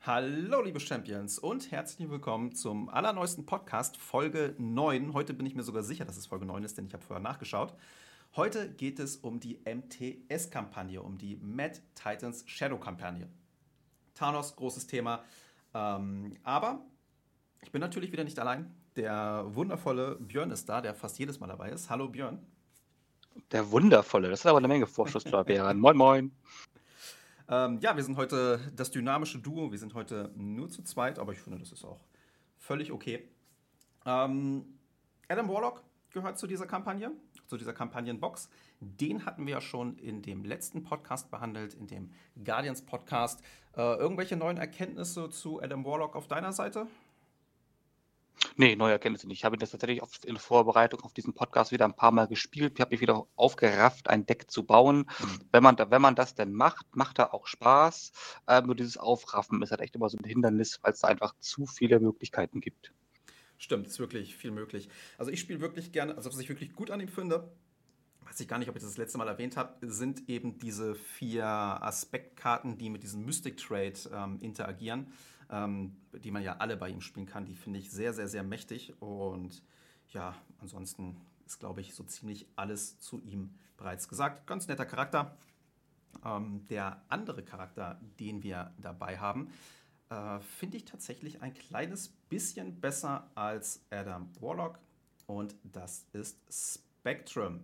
Hallo, liebe Champions und herzlich willkommen zum allerneuesten Podcast, Folge 9. Heute bin ich mir sogar sicher, dass es Folge 9 ist, denn ich habe vorher nachgeschaut. Heute geht es um die MTS-Kampagne, um die Mad Titans Shadow-Kampagne. Thanos, großes Thema. Aber ich bin natürlich wieder nicht allein. Der wundervolle Björn ist da, der fast jedes Mal dabei ist. Hallo Björn. Der Wundervolle, das ist aber eine Menge Vorschusslorbeeren. Moin, moin. Ja, wir sind heute das dynamische Duo. Wir sind heute nur zu zweit, aber ich finde, das ist auch völlig okay. Ähm, Adam Warlock gehört zu dieser Kampagne, zu dieser Kampagnenbox. Den hatten wir ja schon in dem letzten Podcast behandelt, in dem Guardians Podcast. Irgendwelche neuen Erkenntnisse zu Adam Warlock auf deiner Seite? Nee, neue Erkenntnisse nicht. Ich habe das tatsächlich in Vorbereitung auf diesen Podcast wieder ein paar Mal gespielt. Ich habe mich wieder aufgerafft, ein Deck zu bauen. Wenn man das denn macht er auch Spaß. Nur dieses Aufraffen ist halt echt immer so ein Hindernis, weil es da einfach zu viele Möglichkeiten gibt. Stimmt, ist wirklich viel möglich. Also ich spiele wirklich gerne, also was ich wirklich gut an ihm finde, weiß ich gar nicht, ob ich das letzte Mal erwähnt habe, sind eben diese 4 Aspektkarten, die mit diesem Mystic Trade interagieren, die man ja alle bei ihm spielen kann. Die finde ich sehr, sehr, sehr mächtig. Und ja, ansonsten ist, glaube ich, so ziemlich alles zu ihm bereits gesagt. Ganz netter Charakter. Der andere Charakter, den wir dabei haben, finde ich tatsächlich ein kleines bisschen besser als Adam Warlock. Und das ist Spectrum.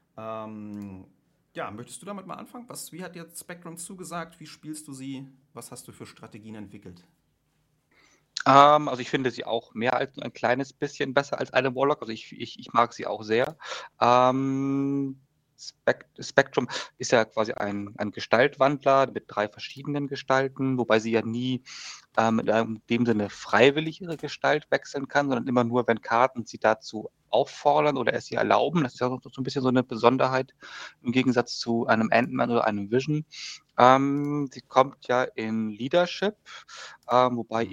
Ja, möchtest du damit mal anfangen? Wie hat dir Spectrum zugesagt? Wie spielst du sie? Was hast du für Strategien entwickelt? Also ich finde sie auch mehr als ein kleines bisschen besser als eine Warlock. Also ich mag sie auch sehr. Spectrum ist ja quasi ein Gestaltwandler mit 3 verschiedenen Gestalten, wobei sie ja nie in dem Sinne freiwillig ihre Gestalt wechseln kann, sondern immer nur, wenn Karten sie dazu auffordern oder es ihr erlauben. Das ist ja so ein bisschen so eine Besonderheit im Gegensatz zu einem Ant-Man oder einem Vision. Sie kommt ja in Leadership, wobei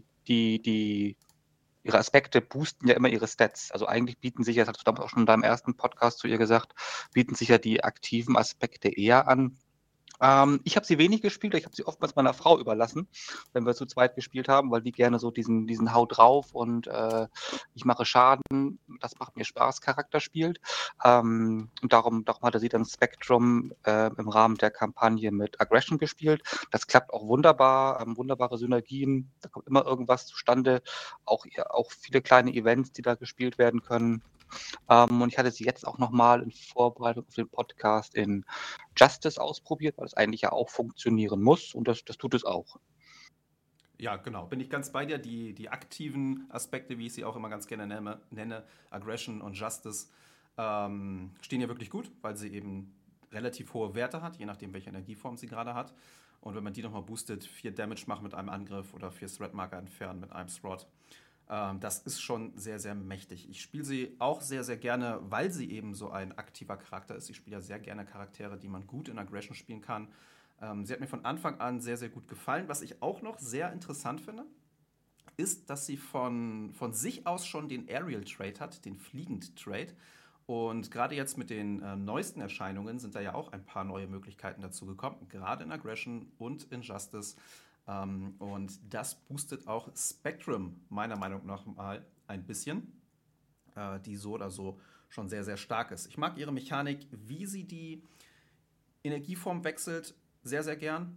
ihre Aspekte boosten ja immer ihre Stats. Also eigentlich bieten sich ja, das hast du damals auch schon in deinem ersten Podcast zu ihr gesagt, bieten sich ja die aktiven Aspekte eher an. Ich habe sie wenig gespielt, ich habe sie oftmals meiner Frau überlassen, wenn wir zu zweit gespielt haben, weil die gerne so diesen Hau drauf und ich mache Schaden, das macht mir Spaß, Charakter spielt. Und darum hatte sie dann Spectrum im Rahmen der Kampagne mit Aggression gespielt. Das klappt auch wunderbar, wunderbare Synergien, da kommt immer irgendwas zustande, auch viele kleine Events, die da gespielt werden können. Und ich hatte sie jetzt auch nochmal in Vorbereitung auf den Podcast in Justice ausprobiert, weil es eigentlich ja auch funktionieren muss und das tut es auch. Ja, genau. Bin ich ganz bei dir. Die aktiven Aspekte, wie ich sie auch immer ganz gerne nenne Aggression und Justice, stehen ja wirklich gut, weil sie eben relativ hohe Werte hat, je nachdem, welche Energieform sie gerade hat. Und wenn man die nochmal boostet, 4 Damage macht mit einem Angriff oder 4 Threat-Marker entfernen mit einem Throt, das ist schon sehr, sehr mächtig. Ich spiele sie auch sehr, sehr gerne, weil sie eben so ein aktiver Charakter ist. Ich spiele ja sehr gerne Charaktere, die man gut in Aggression spielen kann. Sie hat mir von Anfang an sehr, sehr gut gefallen. Was ich auch noch sehr interessant finde, ist, dass sie von sich aus schon den Aerial Trade hat, den Fliegend Trade. Und gerade jetzt mit den neuesten Erscheinungen sind da ja auch ein paar neue Möglichkeiten dazu gekommen, gerade in Aggression und in Justice. Und das boostet auch Spectrum meiner Meinung nach mal ein bisschen, die so oder so schon sehr, sehr stark ist. Ich mag ihre Mechanik, wie sie die Energieform wechselt, sehr, sehr gern.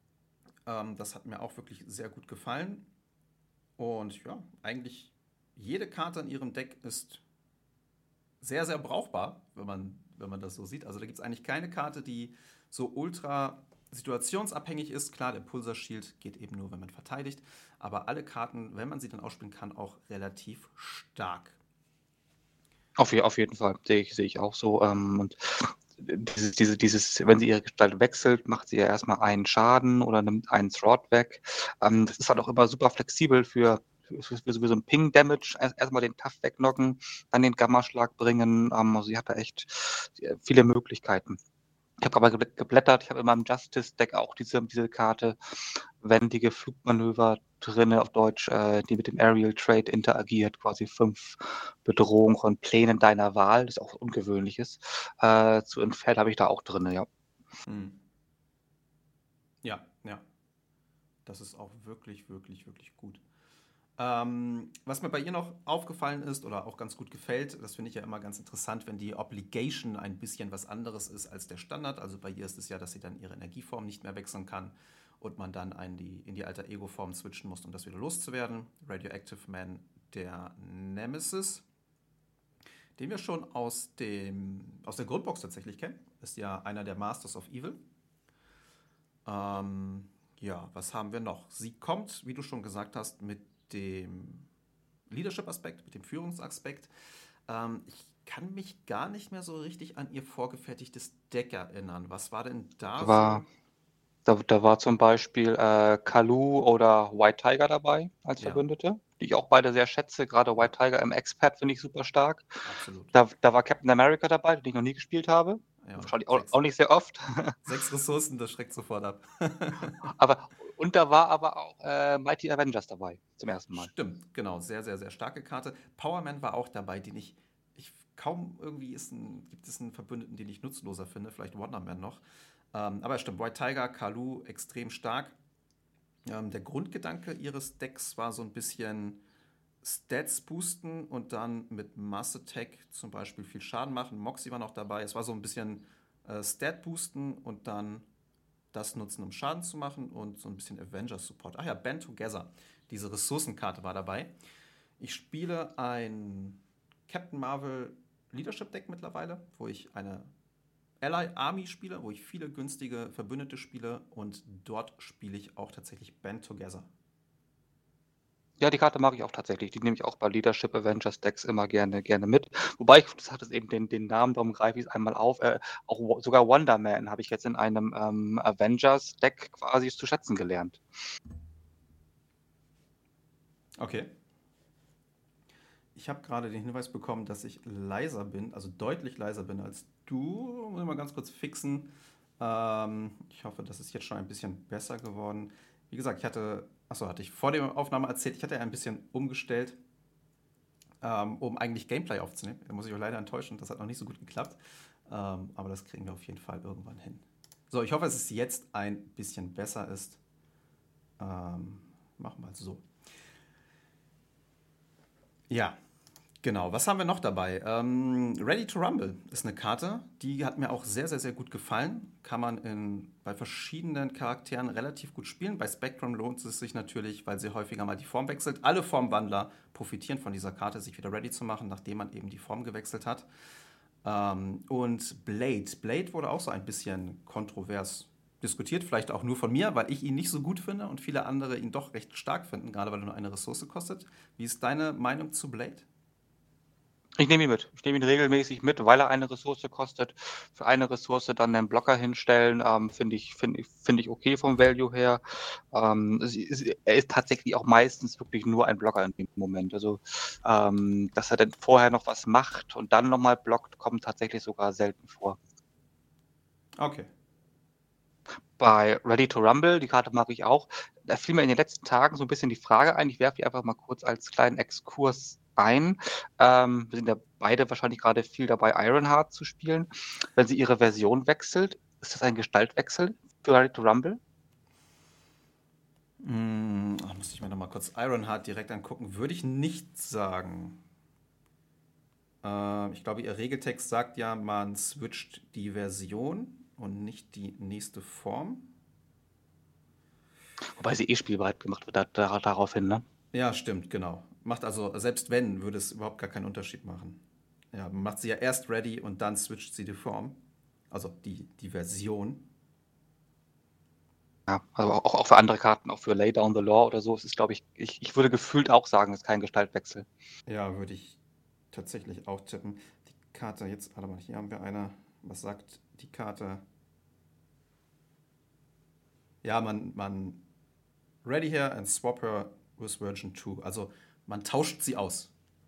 Das hat mir auch wirklich sehr gut gefallen. Und ja, eigentlich jede Karte in ihrem Deck ist sehr, sehr brauchbar, wenn man das so sieht. Also da gibt es eigentlich keine Karte, die so ultra situationsabhängig ist. Klar, der Pulsar Shield geht eben nur, wenn man verteidigt. Aber alle Karten, wenn man sie dann ausspielen kann, auch relativ stark. Auf jeden Fall, sehe ich auch so. Und wenn sie ihre Gestalt wechselt, macht sie ja erstmal einen Schaden oder nimmt einen Throat weg. Das ist halt auch immer super flexibel für sowieso ein Ping-Damage. Erstmal den Tough wegknocken, dann den Gammaschlag bringen. Also sie hat da echt viele Möglichkeiten. Ich habe aber geblättert, ich habe in meinem Justice-Deck auch diese Karte, wendige Flugmanöver drinne, auf Deutsch, die mit dem Aerial Trade interagiert, quasi 5 Bedrohungen von Plänen deiner Wahl, das ist auch Ungewöhnliches, zu entfernen, habe ich da auch drinne, ja. Hm. Ja, ja. Das ist auch wirklich, wirklich, wirklich gut. Was mir bei ihr noch aufgefallen ist oder auch ganz gut gefällt, das finde ich ja immer ganz interessant, wenn die Obligation ein bisschen was anderes ist als der Standard. Also bei ihr ist es ja, dass sie dann ihre Energieform nicht mehr wechseln kann und man dann in die alter Ego-Form switchen muss, um das wieder loszuwerden. Radioactive Man, der Nemesis, den wir schon aus der Grundbox tatsächlich kennen, ist ja einer der Masters of Evil. Ja, was haben wir noch? Sie kommt, wie du schon gesagt hast, mit dem Leadership-Aspekt, mit dem Führungsaspekt. Ich kann mich gar nicht mehr so richtig an ihr vorgefertigtes Deck erinnern. Was war denn da Da war, so? da war zum Beispiel Kalu oder White Tiger dabei als Ja, Verbündete, die ich auch beide sehr schätze. Gerade ja, White Tiger im Expert finde ich super stark. absolut. Da war Captain America dabei, den ich noch nie gespielt habe. Ja, Wahrscheinlich sechs, auch nicht sehr oft. 6 Ressourcen, das schreckt sofort ab. Und da war aber auch Mighty Avengers dabei, zum ersten Mal. Stimmt, genau. Sehr, sehr, sehr starke Karte. Powerman war auch dabei, ich kaum irgendwie gibt es einen Verbündeten, den ich nutzloser finde. Vielleicht Wonderman noch. Aber stimmt, White Tiger, Kalu, extrem stark. Der Grundgedanke ihres Decks war so ein bisschen Stats boosten und dann mit Mass Attack zum Beispiel viel Schaden machen. Moxie war noch dabei. Es war so ein bisschen Stat boosten und dann das nutzen, um Schaden zu machen und so ein bisschen Avengers Support. Ach ja, Band Together. Diese Ressourcenkarte war dabei. Ich spiele ein Captain Marvel Leadership Deck mittlerweile, wo ich eine Ally Army spiele, wo ich viele günstige Verbündete spiele und dort spiele ich auch tatsächlich Band Together. Ja, die Karte mag ich auch tatsächlich. Die nehme ich auch bei Leadership Avengers Decks immer gerne mit. Wobei das hat es eben den Namen, darum greife ich es einmal auf. Auch sogar Wonder Man habe ich jetzt in einem Avengers Deck quasi zu schätzen gelernt. Okay. Ich habe gerade den Hinweis bekommen, dass ich leiser bin, also deutlich leiser bin als du. Muss ich mal ganz kurz fixen. Ich hoffe, das ist jetzt schon ein bisschen besser geworden. Wie gesagt, hatte ich vor der Aufnahme erzählt, ich hatte ja ein bisschen umgestellt, um eigentlich Gameplay aufzunehmen. Da muss ich euch leider enttäuschen, das hat noch nicht so gut geklappt. Aber das kriegen wir auf jeden Fall irgendwann hin. So, ich hoffe, dass es jetzt ein bisschen besser ist. Machen wir es so. Ja, genau. Was haben wir noch dabei? Ready to Rumble ist eine Karte, die hat mir auch sehr, sehr, sehr gut gefallen. Kann man bei verschiedenen Charakteren relativ gut spielen. Bei Spectrum lohnt es sich natürlich, weil sie häufiger mal die Form wechselt. Alle Formwandler profitieren von dieser Karte, sich wieder ready zu machen, nachdem man eben die Form gewechselt hat. Und Blade. Blade wurde auch so ein bisschen kontrovers diskutiert, vielleicht auch nur von mir, weil ich ihn nicht so gut finde und viele andere ihn doch recht stark finden, gerade weil er nur eine Ressource kostet. Wie ist deine Meinung zu Blade? Ich nehme ihn mit. Ich nehme ihn regelmäßig mit, weil er eine Ressource kostet. Für eine Ressource dann einen Blocker hinstellen, finde ich okay vom Value her. Er ist tatsächlich auch meistens wirklich nur ein Blocker in dem Moment. Also, dass er dann vorher noch was macht und dann nochmal blockt, kommt tatsächlich sogar selten vor. Okay. Bei Ready to Rumble, die Karte mag ich auch. Da fiel mir in den letzten Tagen so ein bisschen die Frage ein. Ich werfe die einfach mal kurz als kleinen Exkurs ein. Wir sind ja beide wahrscheinlich gerade viel dabei, Ironheart zu spielen. Wenn sie ihre Version wechselt, ist das ein Gestaltwechsel für Ready to Rumble? Muss ich mir noch mal kurz Ironheart direkt angucken. Würde ich nicht sagen. Ich glaube, ihr Regeltext sagt ja, man switcht die Version und nicht die nächste Form. Wobei sie spielbereit gemacht wird daraufhin, ne? Ja, stimmt, genau. Macht also, selbst wenn, würde es überhaupt gar keinen Unterschied machen. Ja, man macht sie ja erst ready und dann switcht sie die Form. Also die Version. Ja, also auch für andere Karten, auch für Lay Down the Law oder so, es ist, glaube ich würde gefühlt auch sagen, es ist kein Gestaltwechsel. Ja, würde ich tatsächlich auch tippen. Die Karte, jetzt, warte mal, hier haben wir eine. Was sagt die Karte? Ja, man ready here and swap her with Version 2. Also man tauscht sie aus.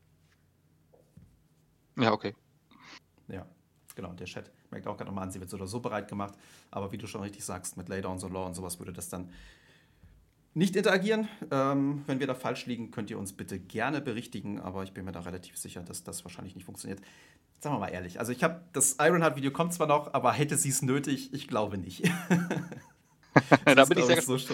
Ja, okay. Ja, genau. Der Chat merkt auch gerade nochmal an, sie wird so oder so bereit gemacht. Aber wie du schon richtig sagst, mit Laydown the Law und sowas würde das dann nicht interagieren. Wenn wir da falsch liegen, könnt ihr uns bitte gerne berichtigen. Aber ich bin mir da relativ sicher, dass das wahrscheinlich nicht funktioniert. Sagen wir mal ehrlich. Also das Ironheart-Video kommt zwar noch, aber hätte sie es nötig? Ich glaube nicht. Sie Da ist, bin ich glaube sehr ich, so gespannt.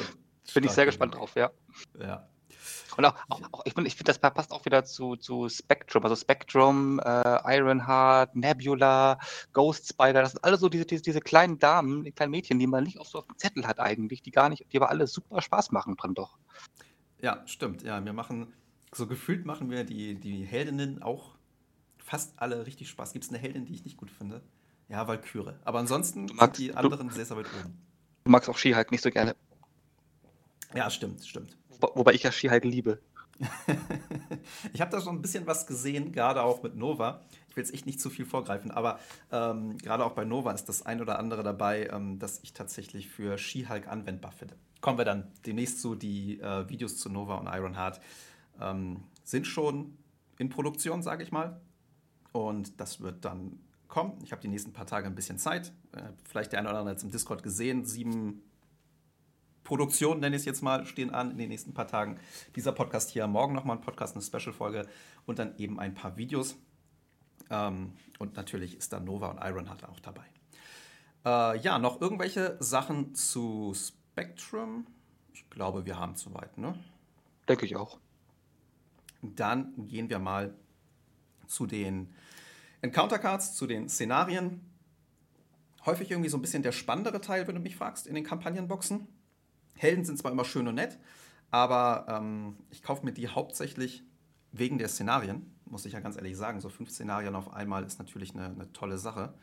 Bin ich Stark sehr gespannt gewählt. drauf, ja. Ja. Und ich finde, das passt auch wieder zu Spectrum. Also Spectrum, Ironheart, Nebula, Ghost Spider, das sind alle so diese kleinen Damen, die kleinen Mädchen, die man nicht so auf dem Zettel hat eigentlich, die aber alle super Spaß machen dran doch. Ja, stimmt. Ja, so gefühlt machen wir die Heldinnen auch fast alle richtig Spaß. Gibt es eine Heldin, die ich nicht gut finde? Ja, Valkyrie. Aber Du ansonsten sind magst, die du, anderen sehr, sehr weit oben. du magst auch She-Hulk nicht so gerne. Ja, stimmt, stimmt. Wobei ich ja She-Hulk liebe. Ich habe da schon ein bisschen was gesehen, gerade auch mit Nova. Ich will jetzt echt nicht zu viel vorgreifen, aber gerade auch bei Nova ist das ein oder andere dabei, das ich tatsächlich für She-Hulk anwendbar finde. Kommen wir dann demnächst zu. Die Videos zu Nova und Ironheart sind schon in Produktion, sage ich mal. Und das wird dann kommen. Ich habe die nächsten paar Tage ein bisschen Zeit. Vielleicht der eine oder andere jetzt im Discord gesehen. 7 Produktionen, nenne ich es jetzt mal, stehen an in den nächsten paar Tagen. Dieser Podcast hier, morgen nochmal ein Podcast, eine Special-Folge und dann eben ein paar Videos. Und natürlich ist da Nova und Ironheart auch dabei. Ja, noch irgendwelche Sachen zu Spectrum? Ich glaube, wir haben es soweit, ne? Denke ich auch. Dann gehen wir mal zu den Encounter Cards, zu den Szenarien. Häufig irgendwie so ein bisschen der spannendere Teil, wenn du mich fragst, in den Kampagnenboxen. Helden sind zwar immer schön und nett, aber ich kaufe mir die hauptsächlich wegen der Szenarien, muss ich ja ganz ehrlich sagen. So 5 Szenarien auf einmal ist natürlich eine tolle Sache.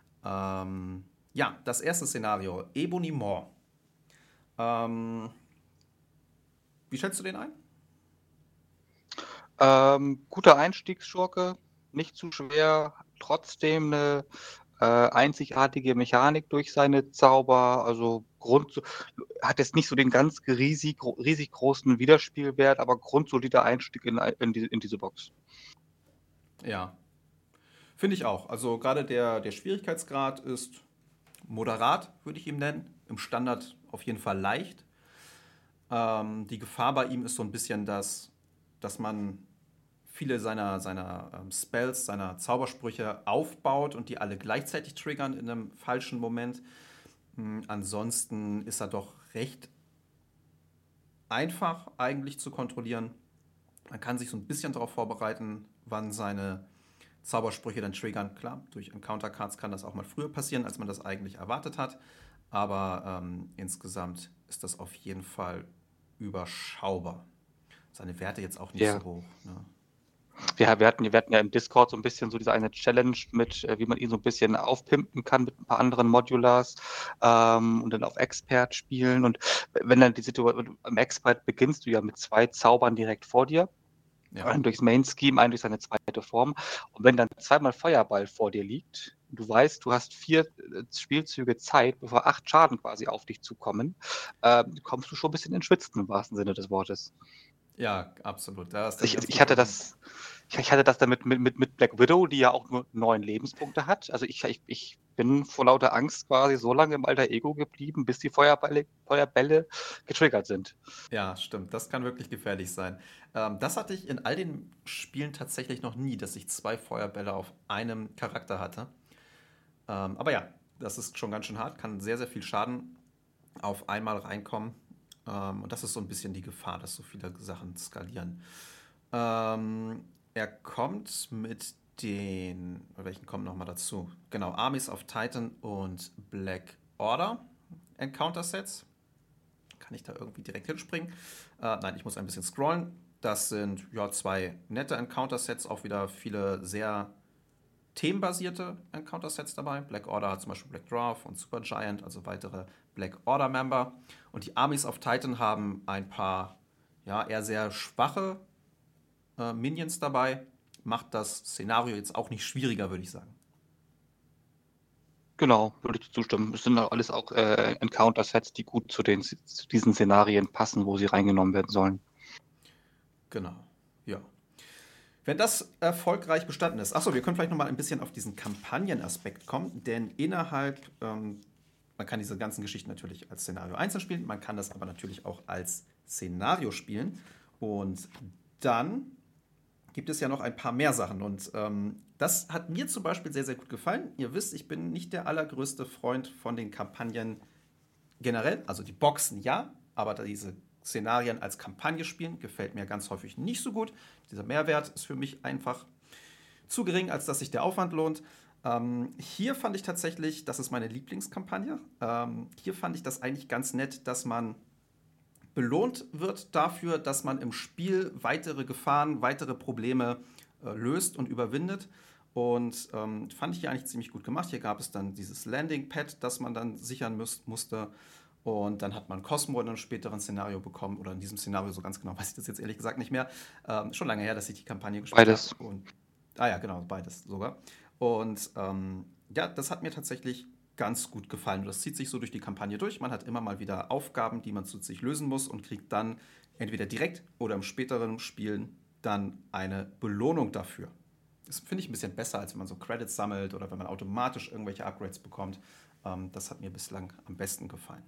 Ja, das erste Szenario, Ebony Maw. Ähm, Wie schätzt du den ein? Guter Einstiegsschurke, nicht zu schwer, trotzdem eine einzigartige Mechanik durch seine Zauber, also hat jetzt nicht so den ganz riesig großen Wiederspielwert, aber grundsolider Einstieg in diese Box. Ja, finde ich auch. Also gerade der Schwierigkeitsgrad ist moderat, würde ich ihn nennen. Im Standard auf jeden Fall leicht. Die Gefahr bei ihm ist so ein bisschen, dass man viele seiner Spells, seiner Zaubersprüche aufbaut und die alle gleichzeitig triggern in einem falschen Moment. Ansonsten ist er doch recht einfach eigentlich zu kontrollieren. Man kann sich so ein bisschen darauf vorbereiten, wann seine Zaubersprüche dann triggern. Klar, durch Encounter Cards kann das auch mal früher passieren, als man das eigentlich erwartet hat. Aber insgesamt ist das auf jeden Fall überschaubar. Seine Werte jetzt auch nicht Ja, so hoch. Ne? wir hatten ja im Discord so ein bisschen so diese eine Challenge mit, wie man ihn so ein bisschen aufpimpen kann mit ein paar anderen Modulars und dann auf Expert spielen. Und wenn dann die Situation am Expert beginnst du ja mit 2 Zaubern direkt vor dir. Ja. Einen durchs Main Scheme, einen durch seine zweite Form. Und wenn dann 2-mal Feuerball vor dir liegt, du weißt, du hast 4 Spielzüge Zeit, bevor 8 Schaden quasi auf dich zukommen, kommst du schon ein bisschen ins Schwitzen im wahrsten Sinne des Wortes. Ja, absolut. Da ist dann Ich, ganz ich gut hatte irgendwie. das damit mit Black Widow, die ja auch nur 9 Lebenspunkte hat. Also ich bin vor lauter Angst quasi so lange im alter Ego geblieben, bis die Feuerbälle getriggert sind. Ja, stimmt. Das kann wirklich gefährlich sein. Das hatte ich in all den Spielen tatsächlich noch nie, dass ich 2 Feuerbälle auf einem Charakter hatte. Aber ja, das ist schon ganz schön hart, kann sehr, sehr viel Schaden auf einmal reinkommen. Und das ist so ein bisschen die Gefahr, dass so viele Sachen skalieren. Er kommt mit welchen kommen nochmal dazu? Genau, Armies of Titan und Black Order Encounter Sets. Kann ich da irgendwie direkt hinspringen? Nein, ich muss ein bisschen scrollen. Das sind ja 2 nette Encounter-Sets, auch wieder viele sehr themenbasierte Encounter-Sets dabei. Black Order hat zum Beispiel Black Dwarf und Supergiant, also weitere Black Order-Member. Und die Armies of Titan haben ein paar ja, eher sehr schwache Minions dabei. Macht das Szenario jetzt auch nicht schwieriger, würde ich sagen. Genau, würde ich zustimmen. Es sind alles auch Encounter-Sets, die gut zu diesen Szenarien passen, wo sie reingenommen werden sollen. Genau, ja. Wenn das erfolgreich bestanden ist, achso, wir können vielleicht nochmal ein bisschen auf diesen Kampagnenaspekt kommen, denn man kann diese ganzen Geschichten natürlich als Szenario einzeln spielen, man kann das aber natürlich auch als Szenario spielen und dann gibt es ja noch ein paar mehr Sachen und das hat mir zum Beispiel sehr, sehr gut gefallen. Ihr wisst, ich bin nicht der allergrößte Freund von den Kampagnen generell, also die Boxen ja, aber diese Szenarien als Kampagne spielen gefällt mir ganz häufig nicht so gut. Dieser Mehrwert ist für mich einfach zu gering, als dass sich der Aufwand lohnt. Hier fand ich tatsächlich, das ist meine Lieblingskampagne, hier fand ich das eigentlich ganz nett, dass man belohnt wird dafür, dass man im Spiel weitere Gefahren, weitere Probleme löst und überwindet. Und fand ich hier eigentlich ziemlich gut gemacht. Hier gab es dann dieses Landing-Pad, das man dann sichern musste. Und dann hat man Cosmo in einem späteren Szenario bekommen. Oder in diesem Szenario, so ganz genau weiß ich das jetzt ehrlich gesagt nicht mehr. Schon lange her, dass ich die Kampagne gespielt Beides. habe. Ja, genau, beides sogar. Und ja, das hat mir tatsächlich ganz gut gefallen. Das zieht sich so durch die Kampagne durch. Man hat immer mal wieder Aufgaben, die man zu sich lösen muss und kriegt dann entweder direkt oder im späteren Spielen dann eine Belohnung dafür. Das finde ich ein bisschen besser, als wenn man so Credits sammelt oder wenn man automatisch irgendwelche Upgrades bekommt. Das hat mir bislang am besten gefallen.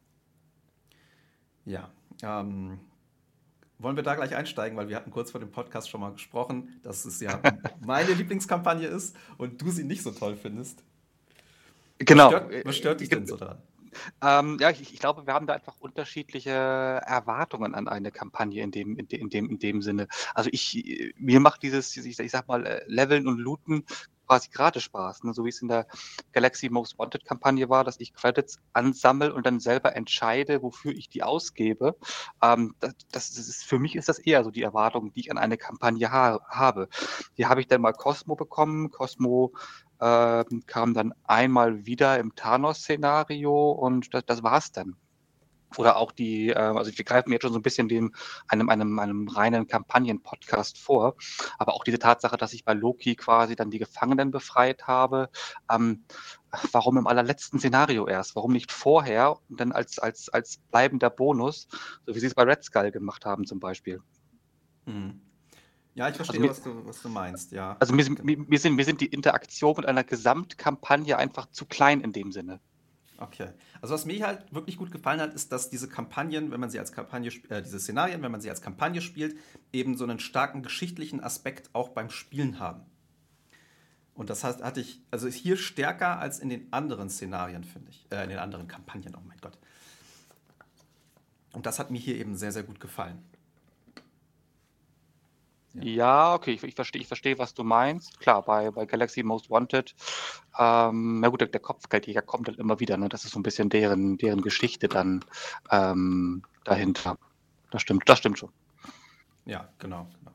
Ja, wollen wir da gleich einsteigen, weil wir hatten kurz vor dem Podcast schon mal gesprochen, dass es ja meine Lieblingskampagne ist und du sie nicht so toll findest. Genau. Was stört dich denn so daran? Ja, ich glaube, wir haben da einfach unterschiedliche Erwartungen an eine Kampagne in dem Sinne. Also mir macht ich sag mal, Leveln und Looten quasi gerade Spaß, ne? So wie es in der Galaxy Most Wanted Kampagne war, dass ich Credits ansammle und dann selber entscheide, wofür ich die ausgebe. Für mich ist das eher so die Erwartung, die ich an eine Kampagne habe. Hier habe ich dann mal Cosmo bekommen. Cosmo kam dann einmal wieder im Thanos-Szenario und das war's dann. Oder auch also wir greifen jetzt schon so ein bisschen einem reinen Kampagnen-Podcast vor, aber auch diese Tatsache, dass ich bei Loki quasi dann die Gefangenen befreit habe, warum im allerletzten Szenario erst? Warum nicht vorher und dann als bleibender Bonus, so wie sie es bei Red Skull gemacht haben zum Beispiel? Mhm. Ja, ich Also verstehe, mir, was du meinst, ja. also mir sind die Interaktion mit einer Gesamtkampagne einfach zu klein in dem Sinne. Okay. Also was mir halt wirklich gut gefallen hat, ist, dass diese Kampagnen, wenn man sie als Kampagne, diese Szenarien, wenn man sie als Kampagne spielt, eben so einen starken geschichtlichen Aspekt auch beim Spielen haben. Und das heißt, hatte ich, also ist hier stärker als in den anderen Szenarien, finde ich. In den anderen Kampagnen, oh mein Gott. Und das hat mir hier eben sehr, sehr gut gefallen. Ja. Ja, okay, ich verstehe, was du meinst. Klar, bei Galaxy Most Wanted, na gut, der Kopfgeldjäger kommt halt immer wieder, ne? Das ist so ein bisschen deren Geschichte dann dahinter. Das stimmt schon. Ja, genau, genau.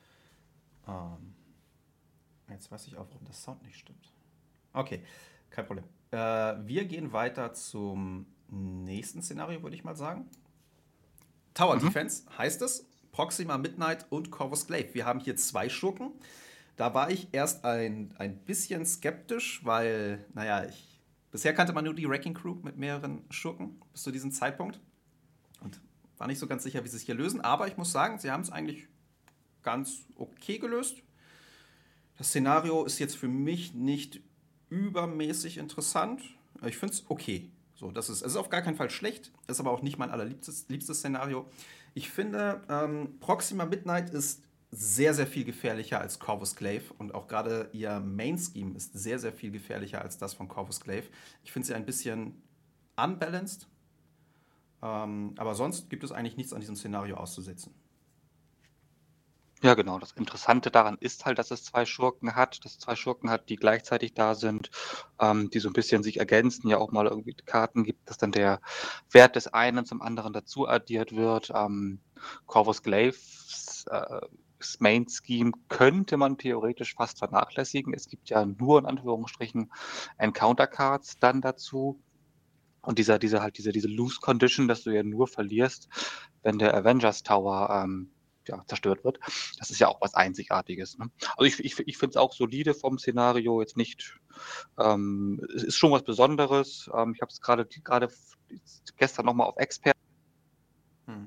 Jetzt weiß ich auch, warum das Sound nicht stimmt. Okay, kein Problem. Wir gehen weiter zum nächsten Szenario, würde ich mal sagen. Tower Mhm. Defense heißt es. Proxima Midnight und Corvus Glaive. Wir haben hier zwei Schurken. Da war ich erst ein bisschen skeptisch, weil, naja, bisher kannte man nur die Wrecking Crew mit mehreren Schurken bis zu diesem Zeitpunkt. Und war nicht so ganz sicher, wie sie es hier lösen. Aber ich muss sagen, sie haben es eigentlich ganz okay gelöst. Das Szenario ist jetzt für mich nicht übermäßig interessant. Ich finde es okay. So, es ist auf gar keinen Fall schlecht, ist aber auch nicht mein liebstes Szenario. Ich finde, Proxima Midnight ist sehr, sehr viel gefährlicher als Corvus Glaive und auch gerade ihr Main Scheme ist sehr, sehr viel gefährlicher als das von Corvus Glaive. Ich finde sie ein bisschen unbalanced, aber sonst gibt es eigentlich nichts an diesem Szenario auszusetzen. Ja, genau. Das Interessante daran ist halt, dass es zwei Schurken hat, die gleichzeitig da sind, die so ein bisschen sich ergänzen, ja auch mal irgendwie Karten gibt, dass dann der Wert des einen zum anderen dazu addiert wird. Corvus Glaives Main Scheme könnte man theoretisch fast vernachlässigen. Es gibt ja nur in Anführungsstrichen Encounter Cards dann dazu. Und diese Lose Condition, dass du ja nur verlierst, wenn der Avengers Tower zerstört wird. Das ist ja auch was Einzigartiges. Ne? Also ich finde es auch solide vom Szenario, jetzt nicht, es ist schon was Besonderes. Ich habe es gerade gestern nochmal auf Expert. Hm.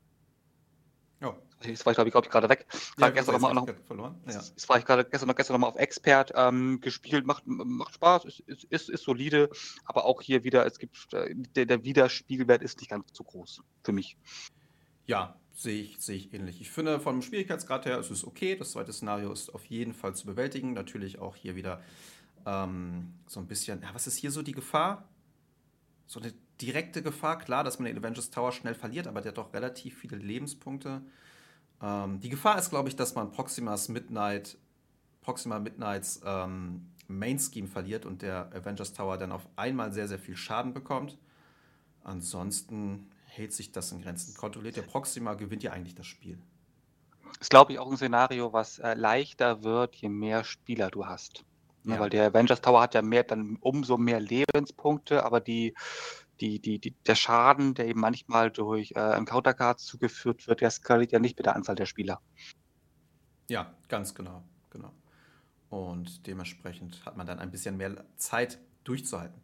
Oh. Jetzt war ich, glaube ich, gerade weg. Ja, Gestern jetzt habe noch, ich verloren. Ja. jetzt war ich gestern nochmal auf Expert gespielt, macht Spaß, ist solide, aber auch hier wieder, es gibt, der Widerspiegelwert ist nicht ganz so groß für mich. Ja, sehe ich ähnlich. Ich finde, vom Schwierigkeitsgrad her ist es okay. Das zweite Szenario ist auf jeden Fall zu bewältigen. Natürlich auch hier wieder so ein bisschen. Ja, was ist hier so die Gefahr? So eine direkte Gefahr. Klar, dass man den Avengers Tower schnell verliert, aber der hat doch relativ viele Lebenspunkte. Die Gefahr ist, glaube ich, dass man Proxima Midnights Main Scheme verliert und der Avengers Tower dann auf einmal sehr, sehr viel Schaden bekommt. Ansonsten hält sich das in Grenzen. Kontrolliert der Proxima, gewinnt ja eigentlich das Spiel. Ist, glaube ich, auch ein Szenario, was leichter wird, je mehr Spieler du hast. Ne, Ja. weil der Avengers Tower hat ja dann umso mehr Lebenspunkte, aber der Schaden, der eben manchmal durch Encounter-Cards zugeführt wird, der skaliert ja nicht mit der Anzahl der Spieler. Ja, ganz genau. Und dementsprechend hat man dann ein bisschen mehr Zeit durchzuhalten.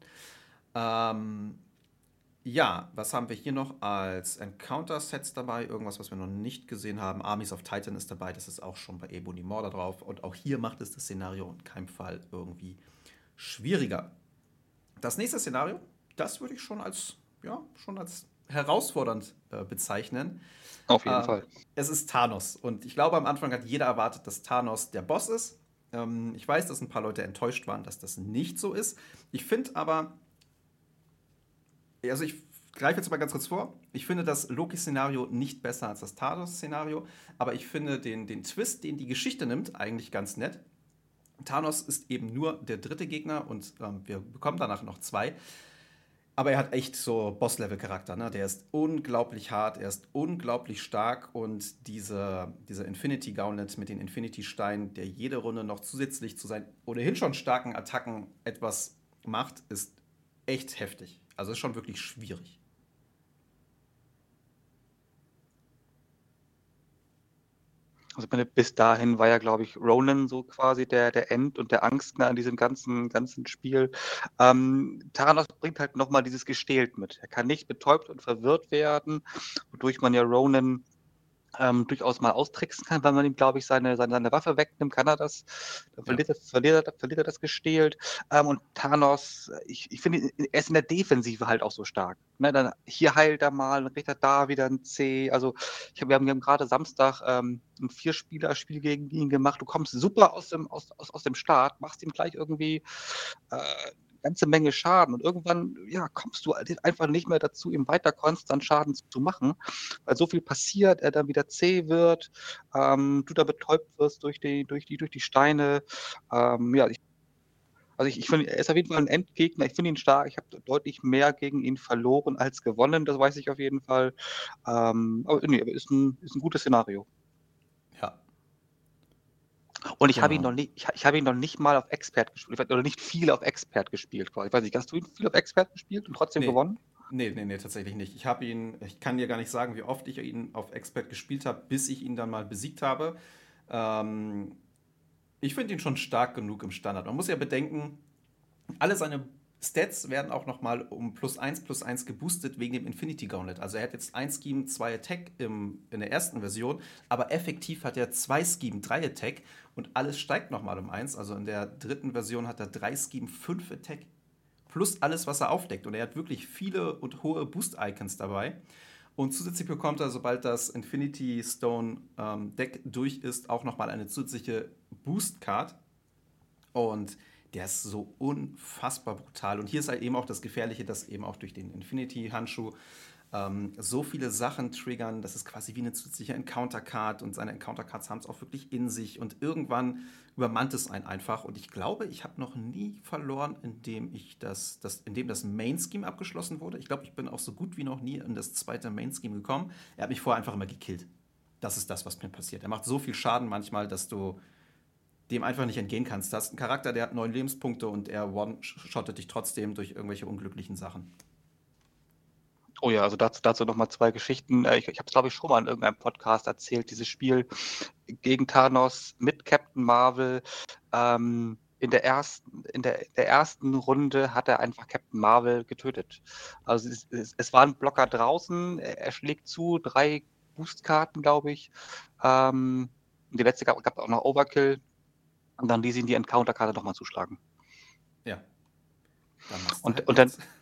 Ja, was haben wir hier noch als Encounter-Sets dabei? Irgendwas, was wir noch nicht gesehen haben. Armies of Titan ist dabei, das ist auch schon bei Ebony Maw da drauf. Und auch hier macht es das Szenario in keinem Fall irgendwie schwieriger. Das nächste Szenario, das würde ich schon als herausfordernd bezeichnen. Auf jeden Fall. Es ist Thanos. Und ich glaube, am Anfang hat jeder erwartet, dass Thanos der Boss ist. Ich weiß, dass ein paar Leute enttäuscht waren, dass das nicht so ist. Ich finde aber, also ich greife jetzt mal ganz kurz vor. Ich finde das Loki-Szenario nicht besser als das Thanos-Szenario, aber ich finde den Twist, den die Geschichte nimmt, eigentlich ganz nett. Thanos ist eben nur der dritte Gegner und wir bekommen danach noch 2. Aber er hat echt so Boss-Level-Charakter. Ne? Der ist unglaublich hart, er ist unglaublich stark und diese Infinity Gauntlet mit den Infinity-Steinen, der jede Runde noch zusätzlich zu seinen ohnehin schon starken Attacken etwas macht, ist echt heftig. Also ist schon wirklich schwierig. Also bis dahin war ja, glaube ich, Ronan so quasi der End- und der Angstner an diesem ganzen Spiel. Theranos bringt halt nochmal dieses Gestählt mit. Er kann nicht betäubt und verwirrt werden, wodurch man ja Ronan durchaus mal austricksen kann, wenn man ihm, glaube ich, seine Waffe wegnimmt, kann er das. Dann verliert er das gestählt. Und Thanos, ich finde, er ist in der Defensive halt auch so stark. Ne, dann hier heilt er mal, dann kriegt er da wieder ein C. Also wir haben gerade Samstag ein 4-Spieler-Spiel gegen ihn gemacht. Du kommst super aus dem Start, machst ihm gleich irgendwie ganze Menge Schaden und irgendwann kommst du einfach nicht mehr dazu, ihm weiter konstant Schaden zu machen, weil so viel passiert, er dann wieder zäh wird, du da betäubt wirst durch die Steine. Ich finde, er ist auf jeden Fall ein Endgegner. Ich finde ihn stark. Ich habe deutlich mehr gegen ihn verloren als gewonnen. Das weiß ich auf jeden Fall. Aber ist ein gutes Szenario. Ja. Und ich habe ihn noch nicht mal auf Expert gespielt. Oder nicht viel auf Expert gespielt. Ich weiß nicht, hast du ihn viel auf Expert gespielt und trotzdem gewonnen? Nee, tatsächlich nicht. Ich kann dir gar nicht sagen, wie oft ich ihn auf Expert gespielt habe, bis ich ihn dann mal besiegt habe. Ich finde ihn schon stark genug im Standard. Man muss ja bedenken, alle seine Stats werden auch nochmal um +1/+1 geboostet wegen dem Infinity Gauntlet. Also er hat jetzt 1 Scheme, 2 Attack in der ersten Version, aber effektiv hat er 2 Scheme, 3 Attack und alles steigt nochmal um 1. Also in der dritten Version hat er 3 Scheme, 5 Attack plus alles, was er aufdeckt. Und er hat wirklich viele und hohe Boost-Icons dabei. Und zusätzlich bekommt er, sobald das Infinity Stone Deck durch ist, auch nochmal eine zusätzliche Boost-Card. Und der ist so unfassbar brutal. Und hier ist halt eben auch das Gefährliche, dass eben auch durch den Infinity-Handschuh so viele Sachen triggern. Das ist quasi wie eine zusätzliche Encounter-Card. Und seine Encounter-Cards haben es auch wirklich in sich. Und irgendwann übermannt es einen einfach. Und ich glaube, ich habe noch nie verloren, indem das Main-Scheme abgeschlossen wurde. Ich glaube, ich bin auch so gut wie noch nie in das zweite Main-Scheme gekommen. Er hat mich vorher einfach immer gekillt. Das ist das, was mir passiert. Er macht so viel Schaden manchmal, dass du dem einfach nicht entgehen kannst. Du hast einen Charakter, der hat 9 Lebenspunkte und er one-shottet dich trotzdem durch irgendwelche unglücklichen Sachen. Oh ja, also dazu nochmal 2 Geschichten. Ich habe es, glaube ich, schon mal in irgendeinem Podcast erzählt, dieses Spiel gegen Thanos mit Captain Marvel. In der ersten Runde hat er einfach Captain Marvel getötet. Also es war ein Blocker draußen, er schlägt zu, 3 Boostkarten, glaube ich. Die letzte gab auch noch Overkill. Und dann ließ ihn die Encounter-Karte nochmal zuschlagen. Ja. Dann machst du Und, halt und dann nichts.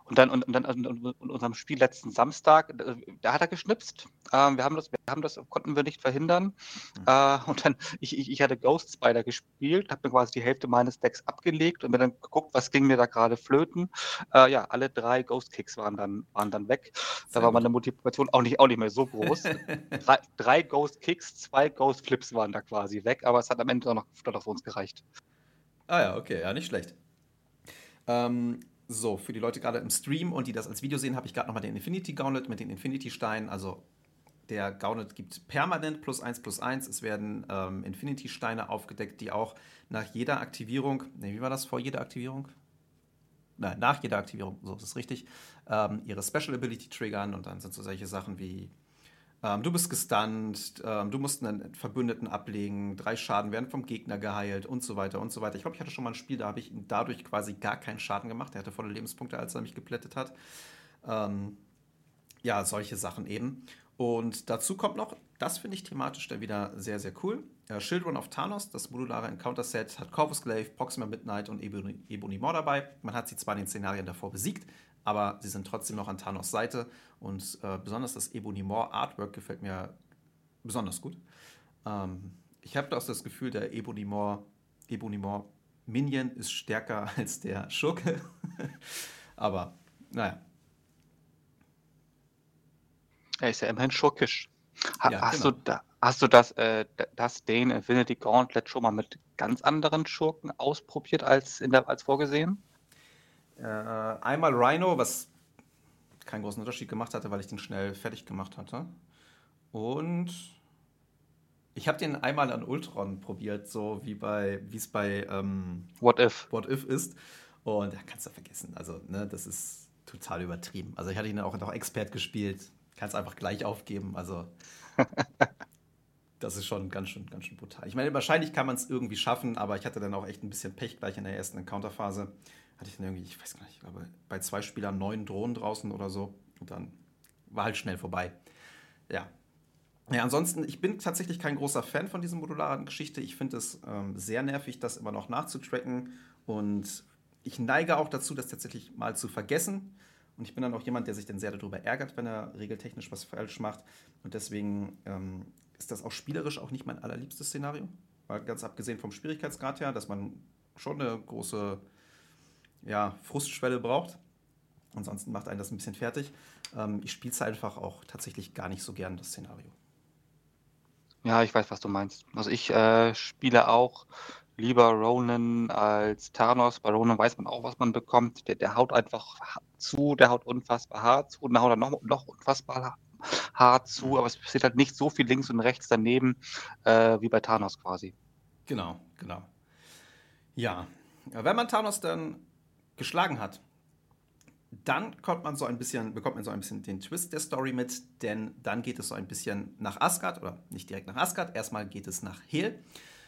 Und unserem Spiel letzten Samstag, da hat er geschnipst. Konnten wir nicht verhindern. Und dann, ich hatte Ghost Spider gespielt, habe mir quasi die Hälfte meines Decks abgelegt und mir dann geguckt, was ging mir da gerade flöten. Ja, alle 3 Ghost Kicks waren dann weg. Da Sehr war gut. meine Motivation auch nicht mehr so groß. 3 Ghost Kicks, 2 Ghost Flips waren da quasi weg, aber es hat am Ende noch für uns gereicht. Ah ja, okay, ja, nicht schlecht. So, für die Leute gerade im Stream und die das als Video sehen, habe ich gerade nochmal den Infinity Gauntlet mit den Infinity-Steinen. Also der Gauntlet gibt permanent +1/+1. Es werden Infinity-Steine aufgedeckt, die auch nach jeder Aktivierung, ne, wie war das vor jeder Aktivierung? Nein, nach jeder Aktivierung, so ist es richtig, ihre Special Ability triggern und dann sind so solche Sachen wie du bist gestunt, du musst einen Verbündeten ablegen, 3 Schaden werden vom Gegner geheilt und so weiter und so weiter. Ich glaube, ich hatte schon mal ein Spiel, da habe ich ihm dadurch quasi gar keinen Schaden gemacht. Er hatte volle Lebenspunkte, als er mich geplättet hat. Ähm, ja, solche Sachen eben. Und dazu kommt noch, das finde ich thematisch dann wieder sehr, sehr cool. Children of Thanos, das modulare Encounter-Set, hat Corvus Glaive, Proxima Midnight und Ebony Maw dabei. Man hat sie zwar in den Szenarien davor besiegt, aber sie sind trotzdem noch an Thanos Seite. Und besonders das Ebony Maw Artwork gefällt mir besonders gut. Ich habe auch das Gefühl, der Ebony Maw Minion ist stärker als der Schurke. Aber naja. Er ist ja immerhin schurkisch. Ja, genau. Hast du das Dane Infinity Gauntlet schon mal mit ganz anderen Schurken ausprobiert als vorgesehen? Einmal Rhino, was keinen großen Unterschied gemacht hatte, weil ich den schnell fertig gemacht hatte. Und ich habe den einmal an Ultron probiert, so wie es bei What If? What If ist. Und da kannst du vergessen. Also, ne, das ist total übertrieben. Also, ich hatte ihn auch noch Expert gespielt. Kannst einfach gleich aufgeben. Also, das ist schon ganz schön brutal. Ich meine, wahrscheinlich kann man es irgendwie schaffen, aber ich hatte dann auch echt ein bisschen Pech gleich in der ersten Encounter-Phase. Hatte ich dann irgendwie, ich weiß gar nicht, ich glaube, bei 2 Spielern 9 Drohnen draußen oder so. Und dann war halt schnell vorbei. Ja. Ja, ansonsten, ich bin tatsächlich kein großer Fan von dieser modularen Geschichte. Ich finde es sehr nervig, das immer noch nachzutracken. Und ich neige auch dazu, das tatsächlich mal zu vergessen. Und ich bin dann auch jemand, der sich dann sehr darüber ärgert, wenn er regeltechnisch was falsch macht. Und deswegen ist das auch spielerisch auch nicht mein allerliebstes Szenario. Weil ganz abgesehen vom Schwierigkeitsgrad her, dass man schon eine große Frustschwelle braucht. Ansonsten macht einen das ein bisschen fertig. Ich spiele es einfach auch tatsächlich gar nicht so gern, das Szenario. Ja, ich weiß, was du meinst. Also ich spiele auch lieber Ronan als Thanos. Bei Ronan weiß man auch, was man bekommt. Der haut einfach zu, der haut unfassbar hart zu und dann haut er noch unfassbar hart zu, aber es passiert halt nicht so viel links und rechts daneben wie bei Thanos quasi. Genau. Ja, wenn man Thanos dann geschlagen hat, dann bekommt man so ein bisschen den Twist der Story mit, denn dann geht es so ein bisschen nach Asgard, oder nicht direkt nach Asgard, erstmal geht es nach Hel,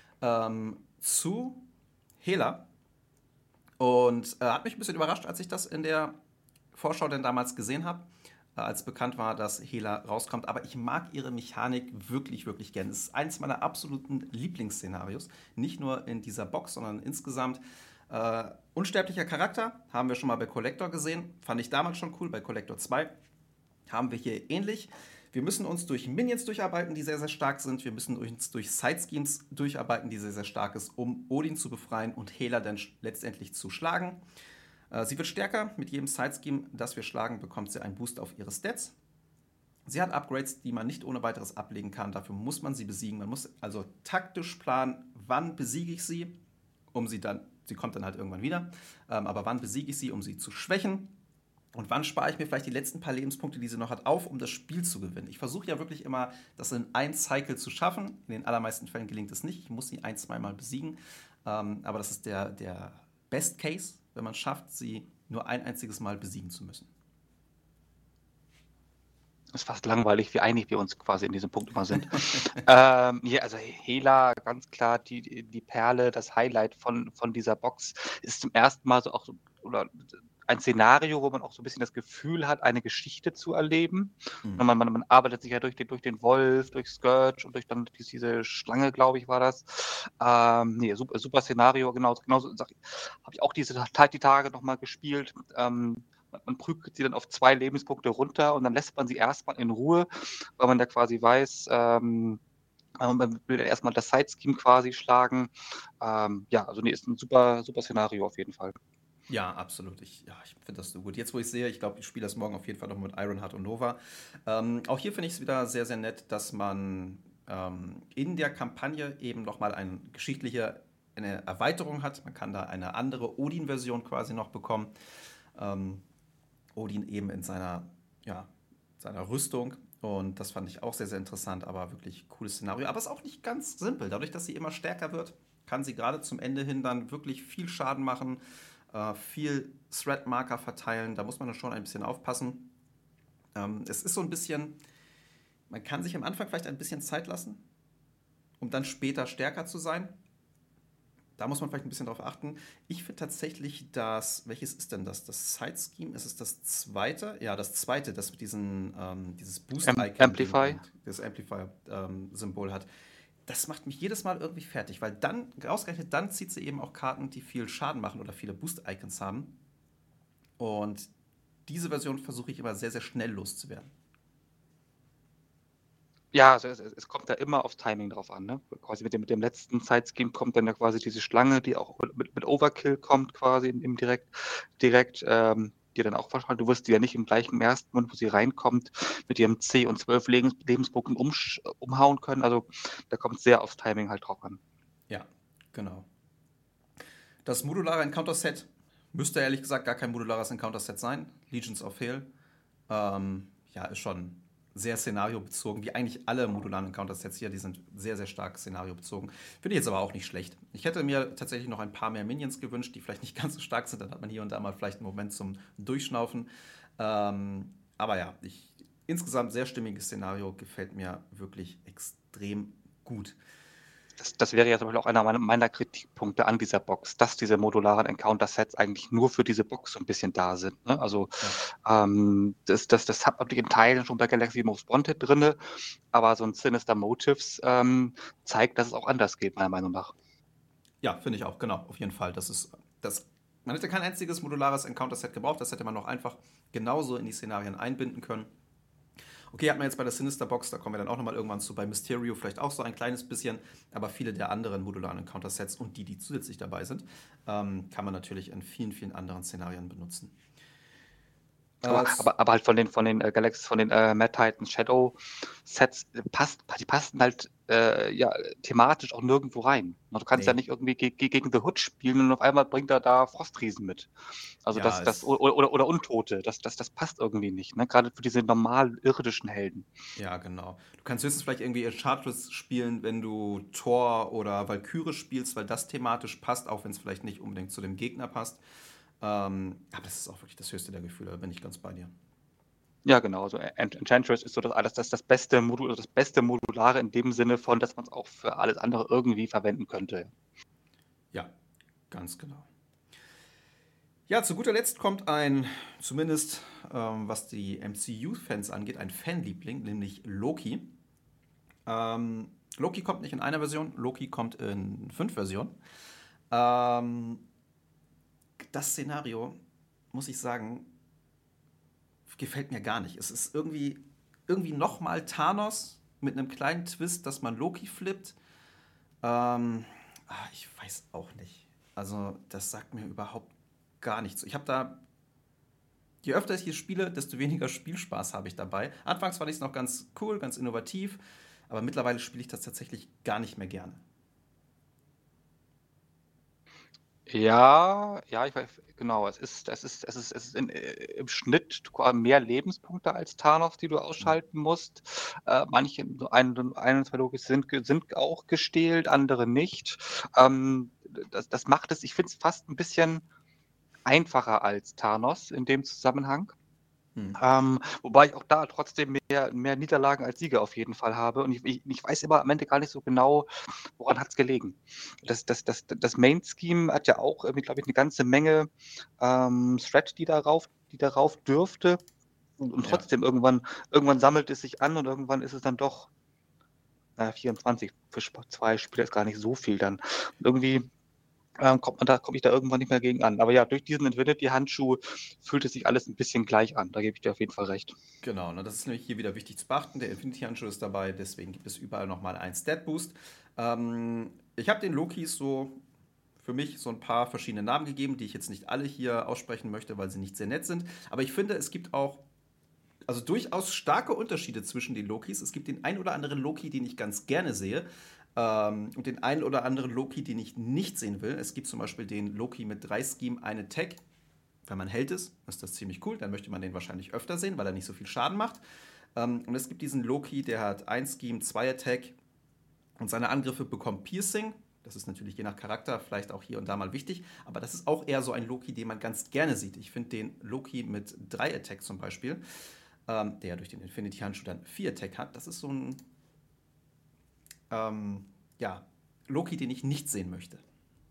zu Hela. Und hat mich ein bisschen überrascht, als ich das in der Vorschau denn damals gesehen habe, als bekannt war, dass Hela rauskommt. Aber ich mag ihre Mechanik wirklich, wirklich gern. Es ist eines meiner absoluten Lieblingsszenarios. Nicht nur in dieser Box, sondern insgesamt. Unsterblicher Charakter, haben wir schon mal bei Collector gesehen. Fand ich damals schon cool. Bei Collector 2 haben wir hier ähnlich. Wir müssen uns durch Minions durcharbeiten, die sehr, sehr stark sind. Wir müssen uns durch Side-Schemes durcharbeiten, die sehr, sehr stark ist, um Odin zu befreien und Hela dann letztendlich zu schlagen. Sie wird stärker. Mit jedem Side-Scheme, das wir schlagen, bekommt sie einen Boost auf ihre Stats. Sie hat Upgrades, die man nicht ohne weiteres ablegen kann. Dafür muss man sie besiegen. Man muss also taktisch planen, wann besiege ich sie, sie kommt dann halt irgendwann wieder, aber wann besiege ich sie, um sie zu schwächen? Und wann spare ich mir vielleicht die letzten paar Lebenspunkte, die sie noch hat, auf, um das Spiel zu gewinnen? Ich versuche ja wirklich immer, das in ein Cycle zu schaffen. In den allermeisten Fällen gelingt es nicht. Ich muss sie 1-2 Mal besiegen. Aber das ist der Best Case, wenn man es schafft, sie nur ein einziges Mal besiegen zu müssen. Das ist fast langweilig, wie einig wir uns quasi in diesem Punkt immer sind. Ja, also Hela, ganz klar die Perle, das Highlight von dieser Box, ist zum ersten Mal so auch so, oder ein Szenario, wo man auch so ein bisschen das Gefühl hat, eine Geschichte zu erleben. Mhm. Und man arbeitet sich ja durch den Wolf, durch Scourge und durch dann diese Schlange, glaube ich, war das. Nee, super Szenario, genauso habe ich auch die Tage nochmal gespielt. man prügelt sie dann auf 2 Lebenspunkte runter und dann lässt man sie erstmal in Ruhe, weil man ja quasi weiß, man will erstmal das Side-Scheme quasi schlagen. Ja, also nee, ist ein super, super Szenario auf jeden Fall. Ja, absolut. Ich finde das so gut. Jetzt, wo ich sehe, ich glaube, ich spiele das morgen auf jeden Fall noch mit Ironheart und Nova. Auch hier finde ich es wieder sehr, sehr nett, dass man in der Kampagne eben nochmal eine Erweiterung hat. Man kann da eine andere Odin-Version quasi noch bekommen. Ähm, Odin eben in ja, seiner Rüstung. Und das fand ich auch sehr, sehr interessant, aber wirklich cooles Szenario. Aber es ist auch nicht ganz simpel. Dadurch, dass sie immer stärker wird, kann sie gerade zum Ende hin dann wirklich viel Schaden machen, viel Threat-Marker verteilen. Da muss man dann schon ein bisschen aufpassen. Es ist so ein bisschen, man kann sich am Anfang vielleicht ein bisschen Zeit lassen, um dann später stärker zu sein. Da muss man vielleicht ein bisschen drauf achten. Ich finde tatsächlich welches ist denn das? Das Side-Scheme? Ist es das zweite? Ja, das zweite, das mit dieses Boost-Icon-Ding Amplify. und das Amplifier-Symbol hat. Das macht mich jedes Mal irgendwie fertig, weil dann, ausgerechnet dann zieht sie eben auch Karten, die viel Schaden machen oder viele Boost-Icons haben. Und diese Version versuche ich immer sehr, sehr schnell loszuwerden. Ja, also es kommt ja immer aufs Timing drauf an, ne? Quasi mit dem letzten Side-Scheme kommt dann ja quasi diese Schlange, die auch mit Overkill kommt quasi im direkt, die dann auch wahrscheinlich, du wirst die ja nicht im ersten Moment, wo sie reinkommt, mit ihrem C und 12 Lebenspunkten umhauen können. Also da kommt es sehr aufs Timing halt drauf an. Ja, genau. Das modulare Encounter-Set müsste ehrlich gesagt gar kein modulares Encounter-Set sein. Legions of Hail. Ja, ist schon sehr szenariobezogen, wie eigentlich alle modularen Encounter-Sets hier. Die sind sehr, sehr stark szenariobezogen. Finde ich jetzt aber auch nicht schlecht. Ich hätte mir tatsächlich noch ein paar mehr Minions gewünscht, die vielleicht nicht ganz so stark sind. Dann hat man hier und da mal vielleicht einen Moment zum Durchschnaufen. Aber ja, insgesamt sehr stimmiges Szenario, gefällt mir wirklich extrem gut. Das wäre ja zum Beispiel auch einer meiner Kritikpunkte an dieser Box, dass diese modularen Encounter-Sets eigentlich nur für diese Box so ein bisschen da sind. Ne? Also Ja. das hat man in Teilen schon bei Galaxy Most Wanted drin, aber so ein Sinister Motives zeigt, dass es auch anders geht, meiner Meinung nach. Ja, finde ich auch, genau, auf jeden Fall. Man hätte kein einziges modulares Encounter-Set gebraucht, das hätte man noch einfach genauso in die Szenarien einbinden können. Okay, hat man jetzt bei der Sinister Box, da kommen wir dann auch nochmal irgendwann zu, bei Mysterio vielleicht auch so ein kleines bisschen, aber viele der anderen modularen Encounter-Sets und die zusätzlich dabei sind, kann man natürlich in vielen, vielen anderen Szenarien benutzen. Aber halt von den Galaxies, von den Mad Titans Shadow Sets die passen halt ja thematisch auch nirgendwo rein. Du kannst ja Nee. nicht irgendwie gegen The Hood spielen und auf einmal bringt er da Frostriesen mit. Also Ja, oder Untote. Das passt irgendwie nicht, ne? Gerade für diese normal irdischen Helden. ja, genau. Du kannst höchstens vielleicht irgendwie Enchantress spielen, wenn du Thor oder Valkyrie spielst, weil das thematisch passt, auch wenn es vielleicht nicht unbedingt zu dem Gegner passt. Aber das ist auch wirklich das höchste der Gefühle, da bin ich ganz bei dir. Ja, genau. Also Enchantress ist so das beste Modul, das beste Modulare in dem Sinne von, dass man es auch für alles andere irgendwie verwenden könnte. Ja, ganz genau. Ja, zu guter Letzt kommt zumindest was die MCU-Fans angeht, ein Fanliebling, nämlich Loki. Loki kommt nicht in einer Version, Loki kommt in 5 Versionen. Ähm, Das Szenario, muss ich sagen, gefällt mir gar nicht. Es ist irgendwie nochmal Thanos mit einem kleinen Twist, dass man Loki flippt. Ich weiß auch nicht. Also, das sagt mir überhaupt gar nichts. Je öfter ich hier spiele, desto weniger Spielspaß habe ich dabei. Anfangs fand ich es noch ganz cool, ganz innovativ, aber mittlerweile spiele ich das tatsächlich gar nicht mehr gerne. Ja, ich weiß, genau. Es ist im Schnitt mehr Lebenspunkte als Thanos, die du Hm. ausschalten musst. Manche, so ein, zwei Logis sind auch gestählt, andere nicht. Das macht es, ich finde es fast ein bisschen einfacher als Thanos in dem Zusammenhang. Hm. Wobei ich auch da trotzdem mehr Niederlagen als Siege auf jeden Fall habe. Und ich weiß immer am Ende gar nicht so genau, woran hat es gelegen. Das Main-Scheme hat ja auch irgendwie, glaube ich, eine ganze Menge Thread, die darauf dürfte. Und Ja. trotzdem, irgendwann sammelt es sich an und irgendwann ist es dann doch 24 für 2 Spieler ist gar nicht so viel dann. Und irgendwie komme ich da irgendwann nicht mehr gegen an. Aber ja, durch diesen Infinity-Handschuh fühlt es sich alles ein bisschen gleich an. Da gebe ich dir auf jeden Fall recht. Genau, ne, das ist nämlich hier wieder wichtig zu beachten. Der Infinity-Handschuh ist dabei, deswegen gibt es überall nochmal einen Stat-Boost. Ich habe den Lokis so für mich so ein paar verschiedene Namen gegeben, die ich jetzt nicht alle hier aussprechen möchte, weil sie nicht sehr nett sind. Aber ich finde, es gibt auch also durchaus starke Unterschiede zwischen den Lokis. Es gibt den ein oder anderen Loki, den ich ganz gerne sehe. Und den einen oder anderen Loki, den ich nicht sehen will. Es gibt zum Beispiel den Loki mit 3 Scheme, eine Tech. Wenn man Held ist das ziemlich cool. Dann möchte man den wahrscheinlich öfter sehen, weil er nicht so viel Schaden macht. Und es gibt diesen Loki, der hat 1 Scheme, 2 Attack und seine Angriffe bekommen Piercing. Das ist natürlich je nach Charakter vielleicht auch hier und da mal wichtig, aber das ist auch eher so ein Loki, den man ganz gerne sieht. Ich finde den Loki mit 3 Attack zum Beispiel, der durch den Infinity-Handschuh dann 4 Attack hat, das ist so ein ja, Loki, den ich nicht sehen möchte.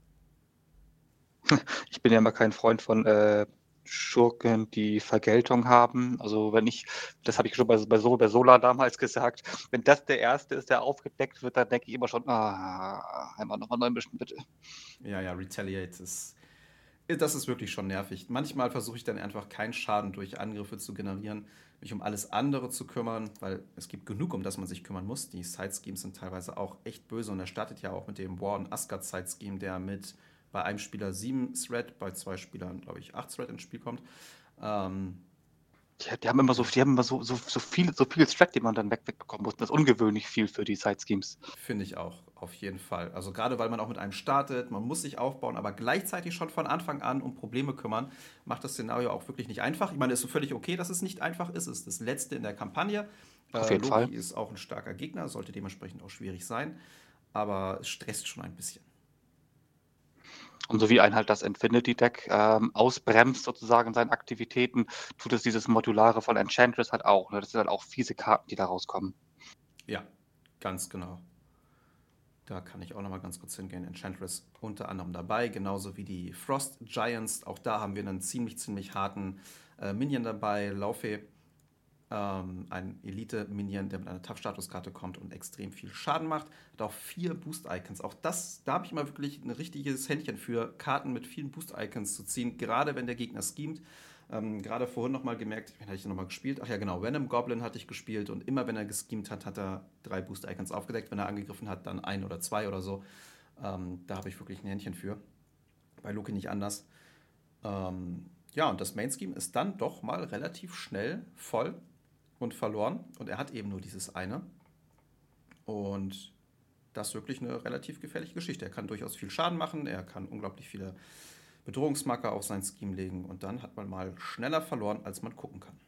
Ich bin ja immer kein Freund von Schurken, die Vergeltung haben. Also das habe ich schon bei Sola damals gesagt, wenn das der Erste ist, der aufgedeckt wird, dann denke ich immer schon, einmal nochmal neu mischen, bitte. Ja, Retaliate das ist wirklich schon nervig. Manchmal versuche ich dann einfach keinen Schaden durch Angriffe zu generieren, mich um alles andere zu kümmern, weil es gibt genug, um das man sich kümmern muss. Die Side-Schemes sind teilweise auch echt böse und er startet ja auch mit dem War und Asgard Side-Scheme, der mit bei einem Spieler 7 Thread, bei 2 Spielern, glaube ich, 8 Thread ins Spiel kommt. Die haben immer so viel Thread, die man dann wegbekommen muss. Das ist ungewöhnlich viel für die Side-Schemes. Finde ich auch, auf jeden Fall. Also gerade weil man auch mit einem startet, man muss sich aufbauen, aber gleichzeitig schon von Anfang an um Probleme kümmern, macht das Szenario auch wirklich nicht einfach. Ich meine, es ist völlig okay, dass es nicht einfach ist. Es ist das Letzte in der Kampagne. Auf jeden Loki Fall. ist auch ein starker Gegner, sollte dementsprechend auch schwierig sein, aber es stresst schon ein bisschen. Und so wie ein halt das Infinity-Deck ausbremst sozusagen in seinen Aktivitäten, tut es dieses Modulare von Enchantress halt auch. Ne? Das sind halt auch fiese Karten, die da rauskommen. Ja, ganz genau. Da kann ich auch noch mal ganz kurz hingehen. Enchantress unter anderem dabei, genauso wie die Frost Giants. Auch da haben wir einen ziemlich harten Minion dabei. Laufey, ein Elite-Minion, der mit einer Tough-Statuskarte kommt und extrem viel Schaden macht. Hat auch 4 Boost-Icons. Auch das, da habe ich mal wirklich ein richtiges Händchen für, Karten mit vielen Boost-Icons zu ziehen, gerade wenn der Gegner schemt. Gerade vorhin nochmal gemerkt, wen hatte ich nochmal gespielt? Ach ja, genau, Venom Goblin hatte ich gespielt und immer wenn er geschemt hat, hat er 3 Boost-Icons aufgedeckt. Wenn er angegriffen hat, dann 1 oder 2 oder so. Da habe ich wirklich ein Händchen für. Bei Loki nicht anders. Ja, und das Main-Scheme ist dann doch mal relativ schnell voll und verloren. Und er hat eben nur dieses eine. Und das ist wirklich eine relativ gefährliche Geschichte. Er kann durchaus viel Schaden machen, er kann unglaublich viele Bedrohungsmarker auf sein Scheme legen und dann hat man mal schneller verloren, als man gucken kann.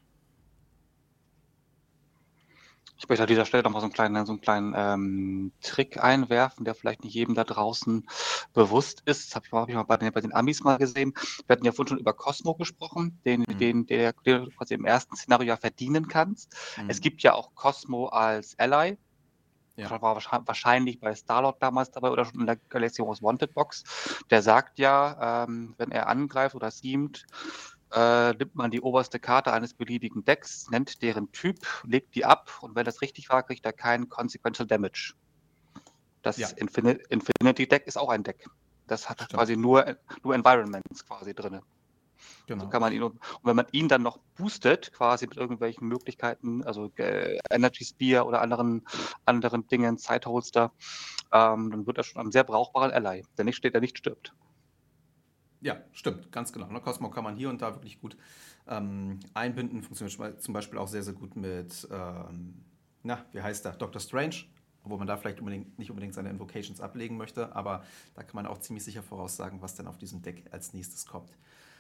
Ich möchte an dieser Stelle nochmal so einen kleinen Trick einwerfen, der vielleicht nicht jedem da draußen bewusst ist. Das habe ich mal bei den Amis mal gesehen. Wir hatten ja vorhin schon über Cosmo gesprochen, den du quasi im ersten Szenario ja verdienen kannst. Es gibt ja auch Cosmo als Ally. Ja. War wahrscheinlich bei Starlord damals dabei oder schon in der Galaxy Wars Wanted Box. Der sagt ja, wenn er angreift oder schemt, nimmt man die oberste Karte eines beliebigen Decks, nennt deren Typ, legt die ab und wenn das richtig war, kriegt er keinen Consequential Damage. Das Infinity Deck ist auch ein Deck. Das hat quasi nur Environments quasi drin. Genau. So kann man ihn, und wenn man ihn dann noch boostet, quasi mit irgendwelchen Möglichkeiten, also Energy Spear oder anderen Dingen, Zeitholster, dann wird er schon ein sehr brauchbarer Ally, der nicht stirbt. Ja, stimmt, ganz genau. Ne? Cosmo kann man hier und da wirklich gut einbinden, funktioniert zum Beispiel auch sehr, sehr gut mit, wie heißt der, Doctor Strange, wo man da vielleicht nicht unbedingt seine Invocations ablegen möchte, aber da kann man auch ziemlich sicher voraussagen, was denn auf diesem Deck als nächstes kommt.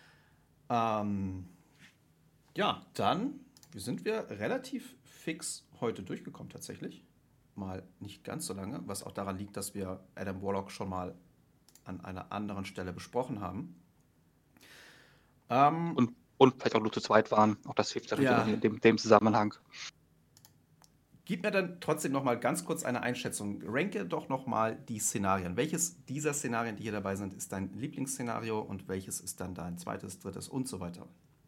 Ja, dann sind wir relativ fix heute durchgekommen tatsächlich. Mal nicht ganz so lange, was auch daran liegt, dass wir Adam Warlock schon mal an einer anderen Stelle besprochen haben. Und vielleicht auch nur zu zweit waren. Auch das hilft natürlich in dem Zusammenhang. Gib mir dann trotzdem noch mal ganz kurz eine Einschätzung. Ranke doch noch mal die Szenarien. Welches dieser Szenarien, die hier dabei sind, ist dein Lieblingsszenario und welches ist dann dein zweites, drittes und so weiter?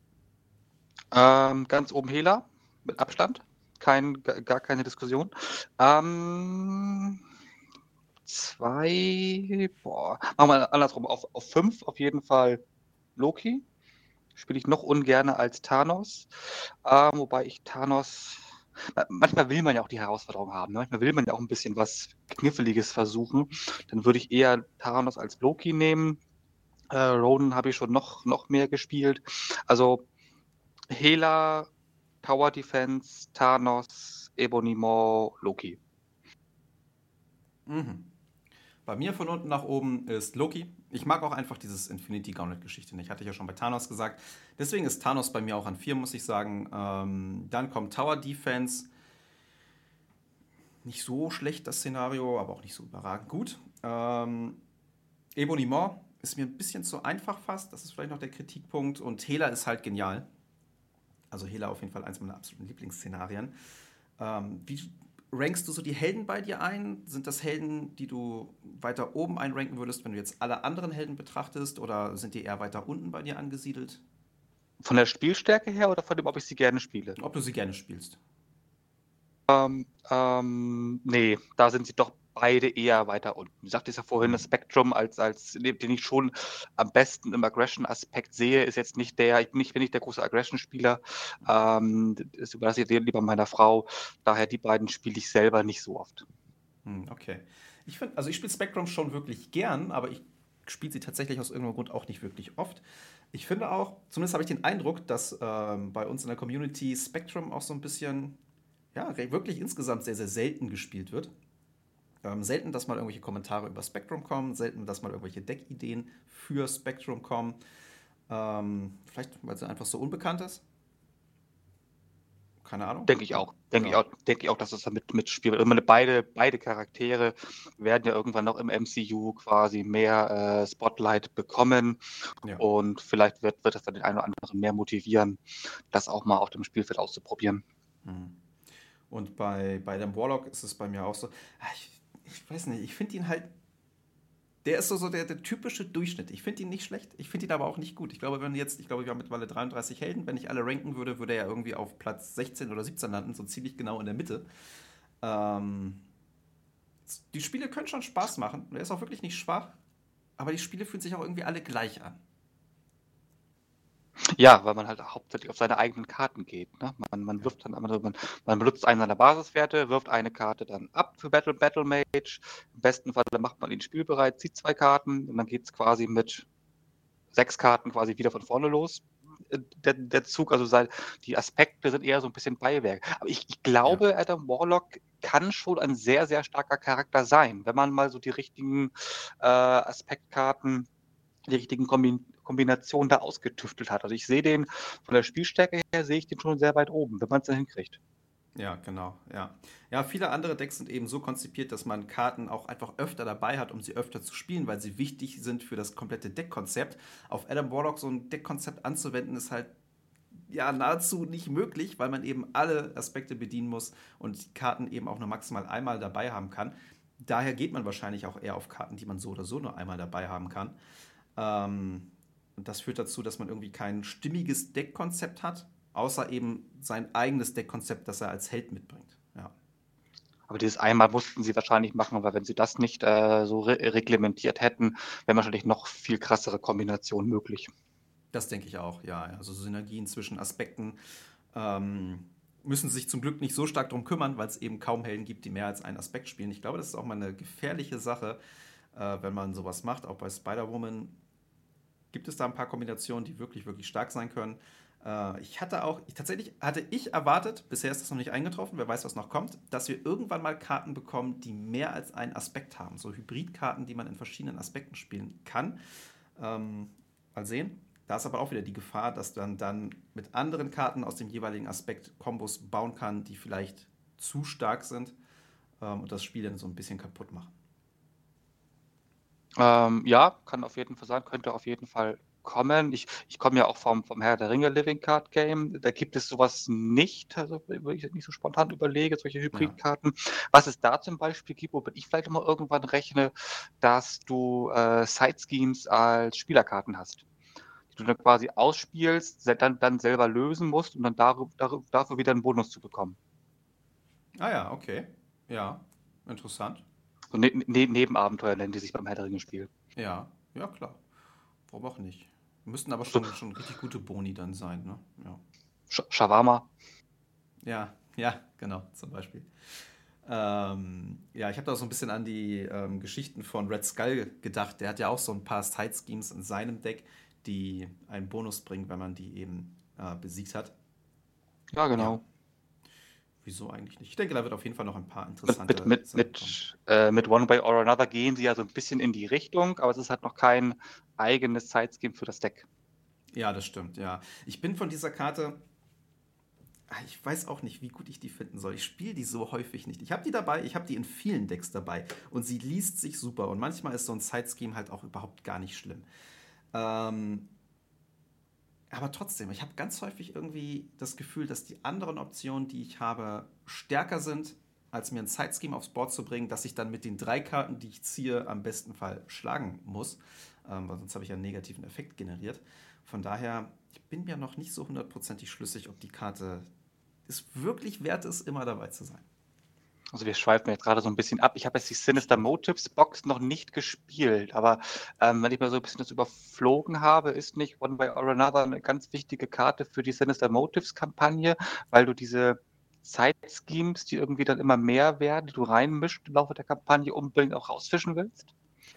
Ganz oben Hela, mit Abstand. Gar keine Diskussion. 2, machen wir andersrum, auf 5 auf jeden Fall Loki. Spiele ich noch ungerne als Thanos. Wobei ich Thanos, manchmal will man ja auch die Herausforderung haben. Ne? Manchmal will man ja auch ein bisschen was Kniffliges versuchen. Dann würde ich eher Thanos als Loki nehmen. Ronan habe ich schon noch mehr gespielt. Also Hela, Tower Defense, Thanos, Ebony Maw, Loki. Mhm. Bei mir von unten nach oben ist Loki. Ich mag auch einfach dieses Infinity Gauntlet-Geschichte nicht. Hatte ich ja schon bei Thanos gesagt. Deswegen ist Thanos bei mir auch an 4, muss ich sagen. Dann kommt Tower Defense. Nicht so schlecht das Szenario, aber auch nicht so überragend gut. Ebony Maw ist mir ein bisschen zu einfach fast. Das ist vielleicht noch der Kritikpunkt. Und Hela ist halt genial. Also Hela auf jeden Fall eins meiner absoluten Lieblingsszenarien. Wie rankst du so die Helden bei dir ein? Sind das Helden, die du weiter oben einranken würdest, wenn du jetzt alle anderen Helden betrachtest? Oder sind die eher weiter unten bei dir angesiedelt? Von der Spielstärke her oder von dem, ob ich sie gerne spiele? Ob du sie gerne spielst? Nee, da sind sie doch beide eher weiter unten. Ich sagte es ja vorhin, das Spectrum den ich schon am besten im Aggression-Aspekt sehe, ist jetzt nicht ich bin nicht der große Aggression-Spieler. Das überlasse ich lieber meiner Frau. Daher die beiden spiele ich selber nicht so oft. Okay. Ich spiele Spectrum schon wirklich gern, aber ich spiele sie tatsächlich aus irgendeinem Grund auch nicht wirklich oft. Ich finde auch, zumindest habe ich den Eindruck, dass bei uns in der Community Spectrum auch so ein bisschen, ja, wirklich insgesamt sehr, sehr selten gespielt wird. Selten, dass mal irgendwelche Kommentare über Spectrum kommen, selten, dass mal irgendwelche Deckideen für Spectrum kommen. Vielleicht, weil sie einfach so unbekannt ist. Keine Ahnung. Denke ich auch. Ja. Denke ich auch, dass das da mitspielt. Ich meine, beide Charaktere werden ja irgendwann noch im MCU quasi mehr Spotlight bekommen. Ja. Und vielleicht wird das dann den einen oder anderen mehr motivieren, das auch mal auf dem Spielfeld auszuprobieren. Und bei dem Warlock ist es bei mir auch so. Ich weiß nicht, ich finde ihn halt. Der ist so der typische Durchschnitt. Ich finde ihn nicht schlecht, ich finde ihn aber auch nicht gut. Ich glaube, ich glaube, wir haben mittlerweile 33 Helden. Wenn ich alle ranken würde, würde er ja irgendwie auf Platz 16 oder 17 landen, so ziemlich genau in der Mitte. Ähm, die Spiele können schon Spaß machen. Er ist auch wirklich nicht schwach. Aber die Spiele fühlen sich auch irgendwie alle gleich an. Ja, weil man halt hauptsächlich auf seine eigenen Karten geht. Ne? Man Ja. wirft dann man benutzt einen seiner Basiswerte, wirft eine Karte dann ab für Battle Mage. Im besten Fall macht man ihn spielbereit, zieht 2 Karten und dann geht es quasi mit 6 Karten quasi wieder von vorne los. Der Zug, also die Aspekte sind eher so ein bisschen Beiwerk. Aber ich Ja. glaube, Adam Warlock kann schon ein sehr, sehr starker Charakter sein, wenn man mal so die richtigen Aspektkarten, die richtigen Kombinationen da ausgetüftelt hat. Also ich sehe den von der Spielstärke her, sehe ich den schon sehr weit oben, wenn man es dann hinkriegt. Ja, genau, ja. Ja, viele andere Decks sind eben so konzipiert, dass man Karten auch einfach öfter dabei hat, um sie öfter zu spielen, weil sie wichtig sind für das komplette Deckkonzept. Auf Adam Warlock so ein Deckkonzept anzuwenden, ist halt ja nahezu nicht möglich, weil man eben alle Aspekte bedienen muss und die Karten eben auch nur maximal einmal dabei haben kann. Daher geht man wahrscheinlich auch eher auf Karten, die man so oder so nur einmal dabei haben kann. Und das führt dazu, dass man irgendwie kein stimmiges Deckkonzept hat, außer eben sein eigenes Deckkonzept, das er als Held mitbringt. Ja, Aber dieses einmal mussten sie wahrscheinlich machen, weil wenn sie das nicht so reglementiert hätten, wären wahrscheinlich noch viel krassere Kombinationen möglich. das denke ich auch, ja. Also Synergien zwischen Aspekten müssen sich zum Glück nicht so stark darum kümmern, weil es eben kaum Helden gibt, die mehr als einen Aspekt spielen. Ich glaube, das ist auch mal eine gefährliche Sache, wenn man sowas macht. Auch bei Spider-Woman gibt es da ein paar Kombinationen, die wirklich, wirklich stark sein können. Tatsächlich hatte ich erwartet, bisher ist das noch nicht eingetroffen, wer weiß, was noch kommt, dass wir irgendwann mal Karten bekommen, die mehr als einen Aspekt haben. So Hybridkarten, die man in verschiedenen Aspekten spielen kann. Mal sehen. Da ist aber auch wieder die Gefahr, dass dann mit anderen Karten aus dem jeweiligen Aspekt Kombos bauen kann, die vielleicht zu stark sind und das Spiel dann so ein bisschen kaputt machen. Ja, kann auf jeden Fall sein, könnte auf jeden Fall kommen. Ich komme ja auch vom Herr der Ringe Living Card Game. Da gibt es sowas nicht, also wenn ich jetzt nicht so spontan überlege, solche Ja. Hybridkarten. Was es da zum Beispiel gibt, womit ich vielleicht mal irgendwann rechne, dass du Side Schemes als Spielerkarten hast, die du dann quasi ausspielst, dann selber lösen musst, um dann dafür wieder einen Bonus zu bekommen. Ah ja, okay. Ja, interessant. So Nebenabenteuer nennen die sich beim Herr der Ringe-Spiel. Ja, ja, klar. Warum auch nicht? Müssten aber So schon richtig gute Boni dann sein, ne? Ja. Shawarma. Ja, ja, genau, zum Beispiel. Ja, ich habe da so ein bisschen an die Geschichten von Red Skull gedacht. Der hat ja auch so ein paar Side-Schemes in seinem Deck, die einen Bonus bringen, wenn man die eben besiegt hat. Ja, Ja, genau. wieso eigentlich nicht? Ich denke, da wird auf jeden Fall noch ein paar Und mit, interessante mit, Sachen kommen. mit One Way or Another gehen sie ja so ein bisschen in die Richtung, aber es ist halt noch kein eigenes Sidesscheme für das Deck. Ja, das stimmt, ja. Ich bin von dieser Karte, ich weiß auch nicht, wie gut ich die finden soll. Ich spiele die so häufig nicht. Ich habe die dabei, ich habe die in vielen Decks dabei und sie liest sich super und manchmal ist so ein Side-Scheme halt auch überhaupt gar nicht schlimm. Ähm, aber trotzdem, ich habe ganz häufig irgendwie das Gefühl, dass die anderen Optionen, die ich habe, stärker sind, als mir ein Side-Scheme aufs Board zu bringen, dass ich dann mit den 3 Karten, die ich ziehe, am besten Fall schlagen muss. Weil sonst habe ich ja einen negativen Effekt generiert. Von daher, ich bin mir noch nicht so hundertprozentig schlüssig, ob die Karte es wirklich wert ist, immer dabei zu sein. Also wir schweifen jetzt gerade so ein bisschen ab. Ich habe jetzt die Sinister Stimmt. Motives Box noch nicht gespielt, aber wenn ich mal so ein bisschen das überflogen habe, ist nicht One Way or Another eine ganz wichtige Karte für die Sinister Motives Kampagne, weil du diese Side-Schemes, die irgendwie dann immer mehr werden, die du reinmischst im Laufe der Kampagne, unbedingt auch rausfischen willst?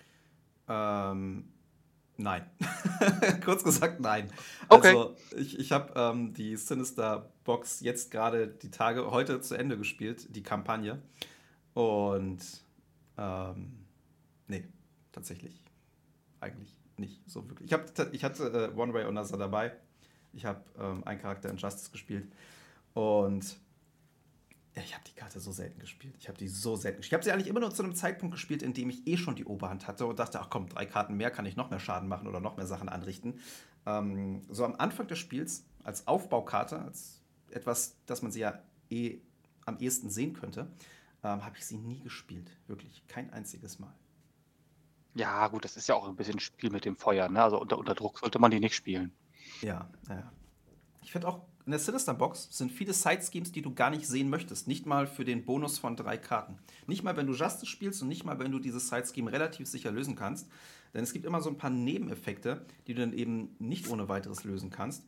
Ähm, nein. Kurz gesagt, nein. Okay. Also, ich habe die Sinister Box jetzt gerade die Tage heute zu Ende gespielt, die Kampagne. Und ähm, nee, tatsächlich eigentlich nicht so wirklich. Ich hatte One Way or Another dabei. Ich habe einen Charakter in Justice gespielt. Und ja, ich habe die Karte so selten gespielt. Ich habe die so selten gespielt. Ich habe sie eigentlich immer nur zu einem Zeitpunkt gespielt, in dem ich eh schon die Oberhand hatte und dachte, ach komm, 3 Karten mehr kann ich noch mehr Schaden machen oder noch mehr Sachen anrichten. So am Anfang des Spiels als Aufbaukarte, als etwas, das man sie ja eh am ehesten sehen könnte, habe ich sie nie gespielt. Wirklich, kein einziges Mal. Ja, gut, das ist ja auch ein bisschen Spiel mit dem Feuer, ne? Also unter Druck sollte man die nicht spielen. Ja, naja. Ich finde auch, in der Sinister Box sind viele Side-Schemes, die du gar nicht sehen möchtest. Nicht mal für den Bonus von 3 Karten. Nicht mal, wenn du Justice spielst und nicht mal, wenn du dieses Side-Scheme relativ sicher lösen kannst. Denn es gibt immer so ein paar Nebeneffekte, die du dann eben nicht ohne weiteres lösen kannst.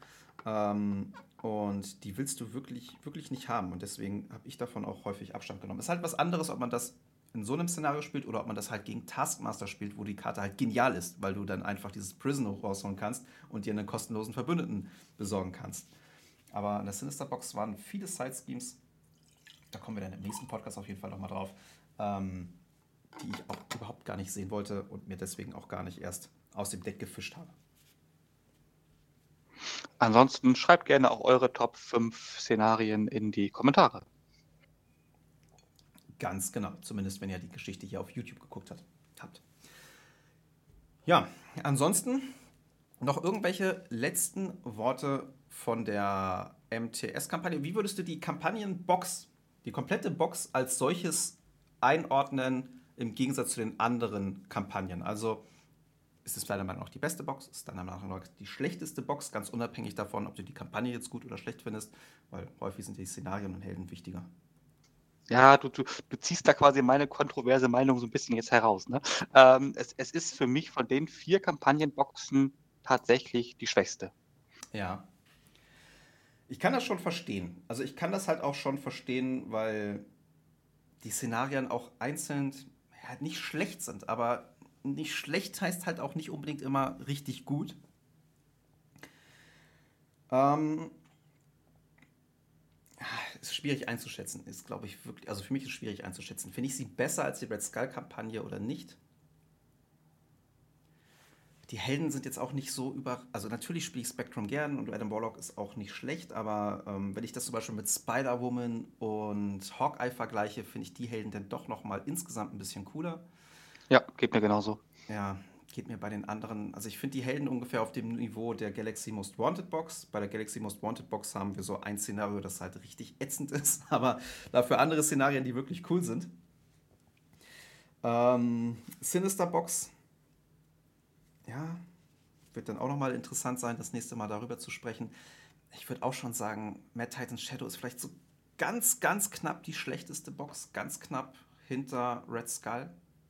Und die willst du wirklich, wirklich nicht haben. Und deswegen habe ich davon auch häufig Abstand genommen. Ist halt was anderes, ob man das in so einem Szenario spielt oder ob man das halt gegen Taskmaster spielt, wo die Karte halt genial ist, weil du dann einfach dieses Prison rausholen kannst und dir einen kostenlosen Verbündeten besorgen kannst. Aber in der Sinister Box waren viele Side-Schemes, da kommen wir dann im nächsten Podcast auf jeden Fall nochmal drauf, ähm, die ich auch überhaupt gar nicht sehen wollte und mir deswegen auch gar nicht erst aus dem Deck gefischt habe. Ansonsten schreibt gerne auch eure Top 5 Szenarien in die Kommentare. Ganz genau, zumindest wenn ihr die Geschichte hier auf YouTube geguckt habt. Ja, ansonsten noch irgendwelche letzten Worte von der MTS-Kampagne. Wie würdest du die Kampagnenbox, die komplette Box als solches einordnen im Gegensatz zu den anderen Kampagnen? Also ist es deiner Meinung nach die beste Box? Ist es deiner Meinung nach die schlechteste Box? Ganz unabhängig davon, ob du die Kampagne jetzt gut oder schlecht findest, weil häufig sind die Szenarien und Helden wichtiger. Ja, du ziehst da quasi meine kontroverse Meinung so ein bisschen jetzt heraus. Ne? Es ist für mich von den 4 Kampagnenboxen tatsächlich die schwächste. Ja, ich kann das schon verstehen. Also ich kann das halt auch schon verstehen, weil die Szenarien auch einzeln ja, nicht schlecht sind, aber nicht schlecht heißt halt auch nicht unbedingt immer richtig gut. Ähm, ist schwierig einzuschätzen, ist glaube ich wirklich, also für mich ist es schwierig einzuschätzen. Finde ich sie besser als die Red Skull-Kampagne oder nicht? Die Helden sind jetzt auch nicht so über. Also, natürlich spiele ich Spectrum gern und Adam Warlock ist auch nicht schlecht, aber wenn ich das zum Beispiel mit Spider-Woman und Hawkeye vergleiche, finde ich die Helden dann doch nochmal insgesamt ein bisschen cooler. Ja, geht mir genauso. Ja, geht mir bei den anderen. Also, ich finde die Helden ungefähr auf dem Niveau der Galaxy Most Wanted Box. Bei der Galaxy Most Wanted Box haben wir so ein Szenario, das halt richtig ätzend ist, aber dafür andere Szenarien, die wirklich cool sind. Sinister Box, ja, wird dann auch nochmal interessant sein, das nächste Mal darüber zu sprechen. Ich würde auch schon sagen, Mad Titans Shadow ist vielleicht so ganz, ganz knapp die schlechteste Box, ganz knapp hinter Red Skull.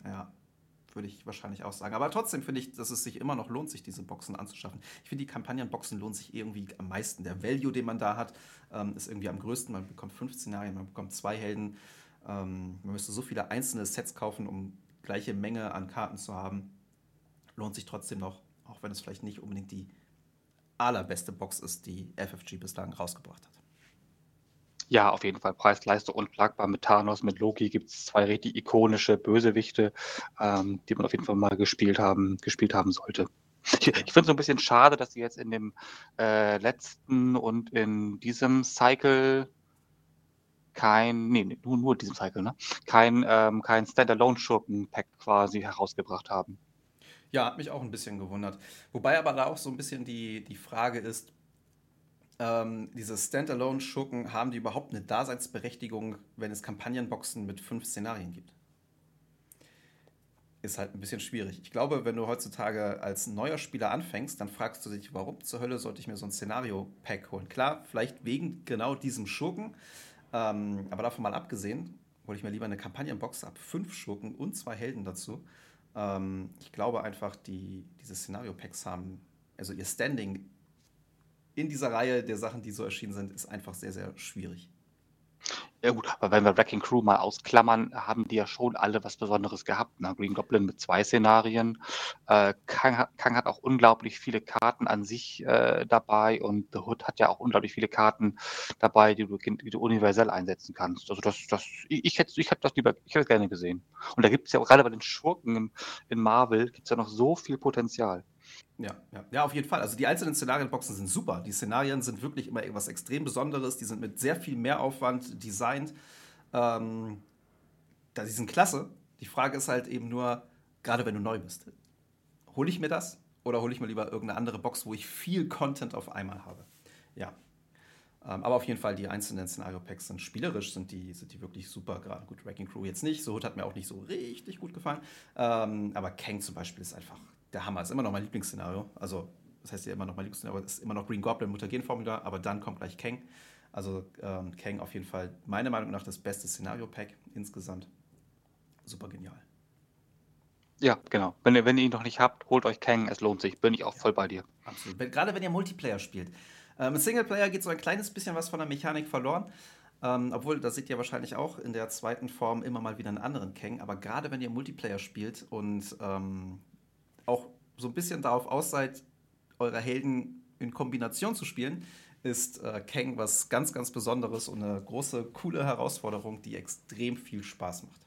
Ja, würde ich wahrscheinlich auch sagen. Aber trotzdem finde ich, dass es sich immer noch lohnt, sich diese Boxen anzuschaffen. Ich finde, die Kampagnenboxen lohnen sich irgendwie am meisten. Der Value, den man da hat, ist irgendwie am größten. Man bekommt 5 Szenarien, man bekommt 2 Helden. Man müsste so viele einzelne Sets kaufen, um gleiche Menge an Karten zu haben. Lohnt sich trotzdem noch, auch wenn es vielleicht nicht unbedingt die allerbeste Box ist, die FFG bislang rausgebracht hat. Ja, auf jeden Fall. Preis-Leistung unschlagbar. Mit Thanos, mit Loki gibt es 2 richtig ikonische Bösewichte, die man auf jeden Fall mal gespielt haben sollte. Ich finde es so ein bisschen schade, dass sie jetzt in dem letzten und in diesem Cycle nur diesem Cycle, ne? Kein Standalone-Schurken-Pack quasi herausgebracht haben. Ja, hat mich auch ein bisschen gewundert. Wobei aber da auch so ein bisschen die Frage ist, diese Standalone-Schurken, haben die überhaupt eine Daseinsberechtigung, wenn es Kampagnenboxen mit 5 Szenarien gibt? Ist halt ein bisschen schwierig. Ich glaube, wenn du heutzutage als neuer Spieler anfängst, dann fragst du dich, warum zur Hölle sollte ich mir so ein Szenario-Pack holen? Klar, vielleicht wegen genau diesem Schurken, aber davon mal abgesehen, hole ich mir lieber eine Kampagnenbox ab, 5 Schurken und 2 Helden dazu. Ich glaube einfach, diese Szenario-Packs haben, also ihr Standing in dieser Reihe der Sachen, die so erschienen sind, ist einfach sehr, sehr schwierig. Ja gut, aber wenn wir Wrecking Crew mal ausklammern, haben die ja schon alle was Besonderes gehabt. Ne? Green Goblin mit 2 Szenarien. Kang hat auch unglaublich viele Karten an sich dabei und The Hood hat ja auch unglaublich viele Karten dabei, die du universell einsetzen kannst. Also ich hätte das gerne gesehen. Und da gibt es ja auch gerade bei den Schurken in Marvel, gibt es ja noch so viel Potenzial. Ja, auf jeden Fall. Also die einzelnen Szenarienboxen sind super. Die Szenarien sind wirklich immer irgendwas extrem Besonderes. Die sind mit sehr viel Mehraufwand designt. Ähm, Die sind klasse. Die Frage ist halt eben nur, gerade wenn du neu bist, hole ich mir das oder hole ich mir lieber irgendeine andere Box, wo ich viel Content auf einmal habe? Ja, aber auf jeden Fall, die einzelnen Szenario-Packs sind spielerisch, sind die wirklich super. Gerade gut, Wrecking Crew jetzt nicht. So Hood hat mir auch nicht so richtig gut gefallen. Aber Kang zum Beispiel ist einfach der Hammer. Ist immer noch mein Lieblingsszenario. Also, das heißt ja immer noch mein Lieblingsszenario, aber es ist immer noch Green Goblin, Mutagen-Formula, aber dann kommt gleich Kang. Also, Kang auf jeden Fall meiner Meinung nach das beste Szenario-Pack insgesamt. Super genial. Ja, genau. Wenn ihr ihn noch nicht habt, holt euch Kang, es lohnt sich. Bin ich auch Ja, voll bei dir. absolut. Gerade wenn ihr Multiplayer spielt. Im Singleplayer geht so ein kleines bisschen was von der Mechanik verloren. Obwohl, da seht ihr wahrscheinlich auch in der zweiten Form immer mal wieder einen anderen Kang. Aber gerade wenn ihr Multiplayer spielt und auch so ein bisschen darauf aus seid, eure Helden in Kombination zu spielen, ist Kang was ganz, ganz Besonderes und eine große, coole Herausforderung, die extrem viel Spaß macht.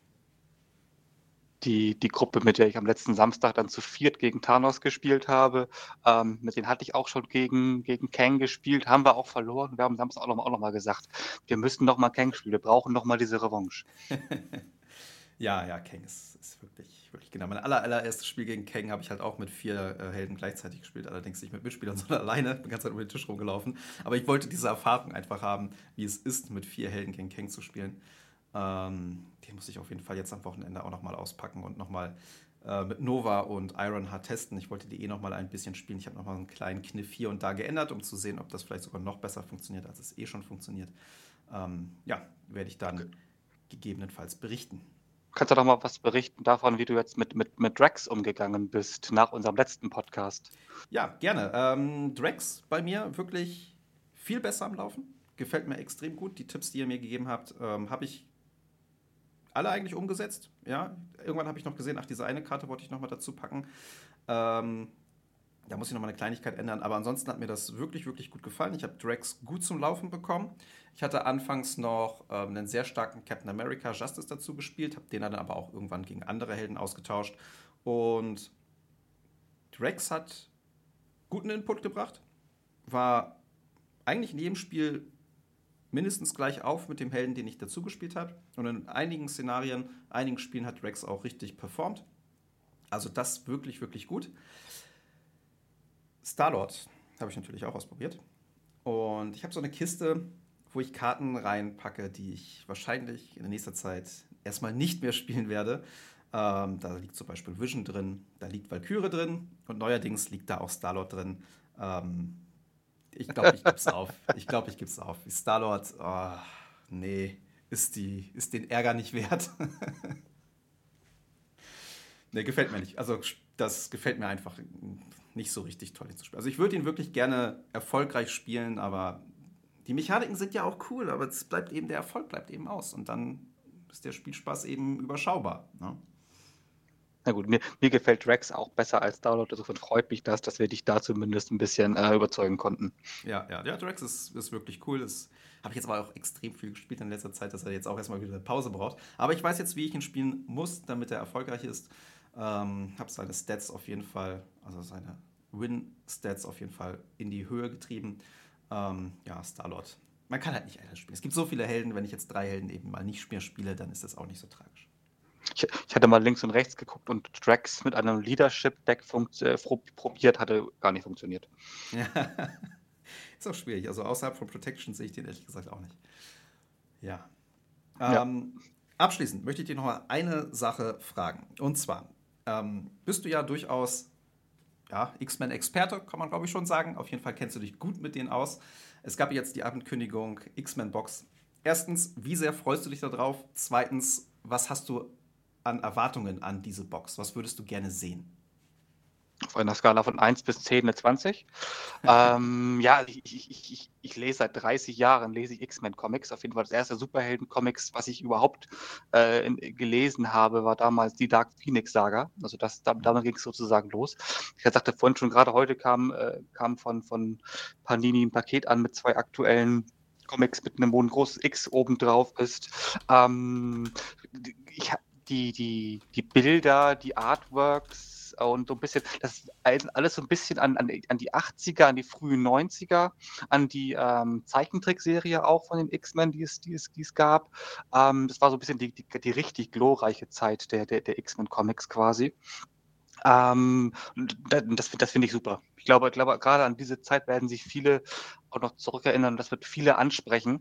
Die Gruppe, mit der ich am letzten Samstag dann zu 4 gegen Thanos gespielt habe, mit denen hatte ich auch schon gegen Kang gespielt, haben wir auch verloren. Wir haben am Samstag auch noch mal gesagt, wir müssen noch mal Kang spielen, wir brauchen noch mal diese Revanche. Ja, Kang ist wirklich, wirklich genau. Mein allererstes Spiel gegen Kang habe ich halt auch mit 4 Helden gleichzeitig gespielt, allerdings nicht mit Mitspielern, sondern alleine. Bin die ganze Zeit um den Tisch rumgelaufen. Aber ich wollte diese Erfahrung einfach haben, wie es ist, mit 4 Helden gegen Kang zu spielen. Den muss ich auf jeden Fall jetzt am Wochenende auch nochmal auspacken und nochmal mit Nova und Ironheart testen. Ich wollte die nochmal ein bisschen spielen. Ich habe nochmal einen kleinen Kniff hier und da geändert, um zu sehen, ob das vielleicht sogar noch besser funktioniert, als es schon funktioniert. Ja, werde ich dann gegebenenfalls berichten. Kannst du doch mal was berichten davon, wie du jetzt mit Drax umgegangen bist nach unserem letzten Podcast? Ja, gerne. Drax bei mir wirklich viel besser am Laufen. Gefällt mir extrem gut. Die Tipps, die ihr mir gegeben habt, habe ich alle eigentlich umgesetzt. Ja, irgendwann habe ich noch gesehen, ach, diese eine Karte wollte ich noch mal dazu packen. Ähm, Da muss ich noch mal eine Kleinigkeit ändern, aber ansonsten hat mir das wirklich, wirklich gut gefallen. Ich habe Drax gut zum Laufen bekommen. Ich hatte anfangs noch einen sehr starken Captain America Justice dazu gespielt, habe den dann aber auch irgendwann gegen andere Helden ausgetauscht. Und Drax hat guten Input gebracht, war eigentlich in jedem Spiel mindestens gleich auf mit dem Helden, den ich dazu gespielt habe. Und in einigen Szenarien, einigen Spielen hat Drax auch richtig performt. Also das wirklich, wirklich gut. Star-Lord habe ich natürlich auch ausprobiert. Und ich habe so eine Kiste, wo ich Karten reinpacke, die ich wahrscheinlich in der nächsten Zeit erstmal nicht mehr spielen werde. Da liegt zum Beispiel Vision drin, da liegt Valkyrie drin und neuerdings liegt da auch Star-Lord drin. Ähm, Ich glaube, ich gebe es auf. Ich glaube, ich gebe es auf. Star-Lord, oh, nee, ist den Ärger nicht wert. Ne, gefällt mir nicht. Also das gefällt mir einfach nicht so richtig toll, ihn zu spielen. Also ich würde ihn wirklich gerne erfolgreich spielen, aber die Mechaniken sind ja auch cool, aber es bleibt eben, der Erfolg bleibt eben aus. Und dann ist der Spielspaß eben überschaubar. Ne? Na gut, mir gefällt Rex auch besser als Download, insofern freut mich das, dass wir dich da zumindest ein bisschen überzeugen konnten. Ja, der Drax ist wirklich cool. Das habe ich jetzt aber auch extrem viel gespielt in letzter Zeit, dass er jetzt auch erstmal wieder eine Pause braucht. Aber ich weiß jetzt, wie ich ihn spielen muss, damit er erfolgreich ist. Habe seine Stats auf jeden Fall, also seine Win-Stats auf jeden Fall in die Höhe getrieben. Ja, Star-Lord. Man kann halt nicht alles spielen. Es gibt so viele Helden, wenn ich jetzt 3 Helden eben mal nicht mehr spiele, dann ist das auch nicht so tragisch. Ich hatte mal links und rechts geguckt und Drax mit einem Leadership-Deck probiert, hatte gar nicht funktioniert. Ja, ist auch schwierig. Also außerhalb von Protection sehe ich den ehrlich gesagt auch nicht. Ja. Ja. Abschließend möchte ich dir noch mal eine Sache fragen. Und zwar bist du ja durchaus X-Men-Experte, kann man glaube ich schon sagen. Auf jeden Fall kennst du dich gut mit denen aus. Es gab jetzt die Ankündigung X-Men-Box. Erstens, wie sehr freust du dich darauf? Zweitens, was hast du an Erwartungen an diese Box? Was würdest du gerne sehen? Auf einer Skala von 1 bis 10 eine 20. Ja, ich lese seit 30 Jahren lese ich X-Men-Comics. Auf jeden Fall das erste Superhelden-Comics, was ich überhaupt gelesen habe, war damals die Dark Phoenix-Saga. Also damit ging es sozusagen los. Ich sagte vorhin schon, gerade heute kam von Panini ein Paket an mit 2 aktuellen Comics mit einem, wo ein großes X oben drauf ist. Die Bilder, die Artworks und so ein bisschen, das ist alles so ein bisschen an die 80er, an die frühen 90er, an die Zeichentrickserie auch von den X-Men, die es gab. Das war so ein bisschen die richtig glorreiche Zeit der X-Men-Comics quasi. Das finde ich super. Ich glaube, gerade an diese Zeit werden sich viele auch noch zurückerinnern. Das wird viele ansprechen.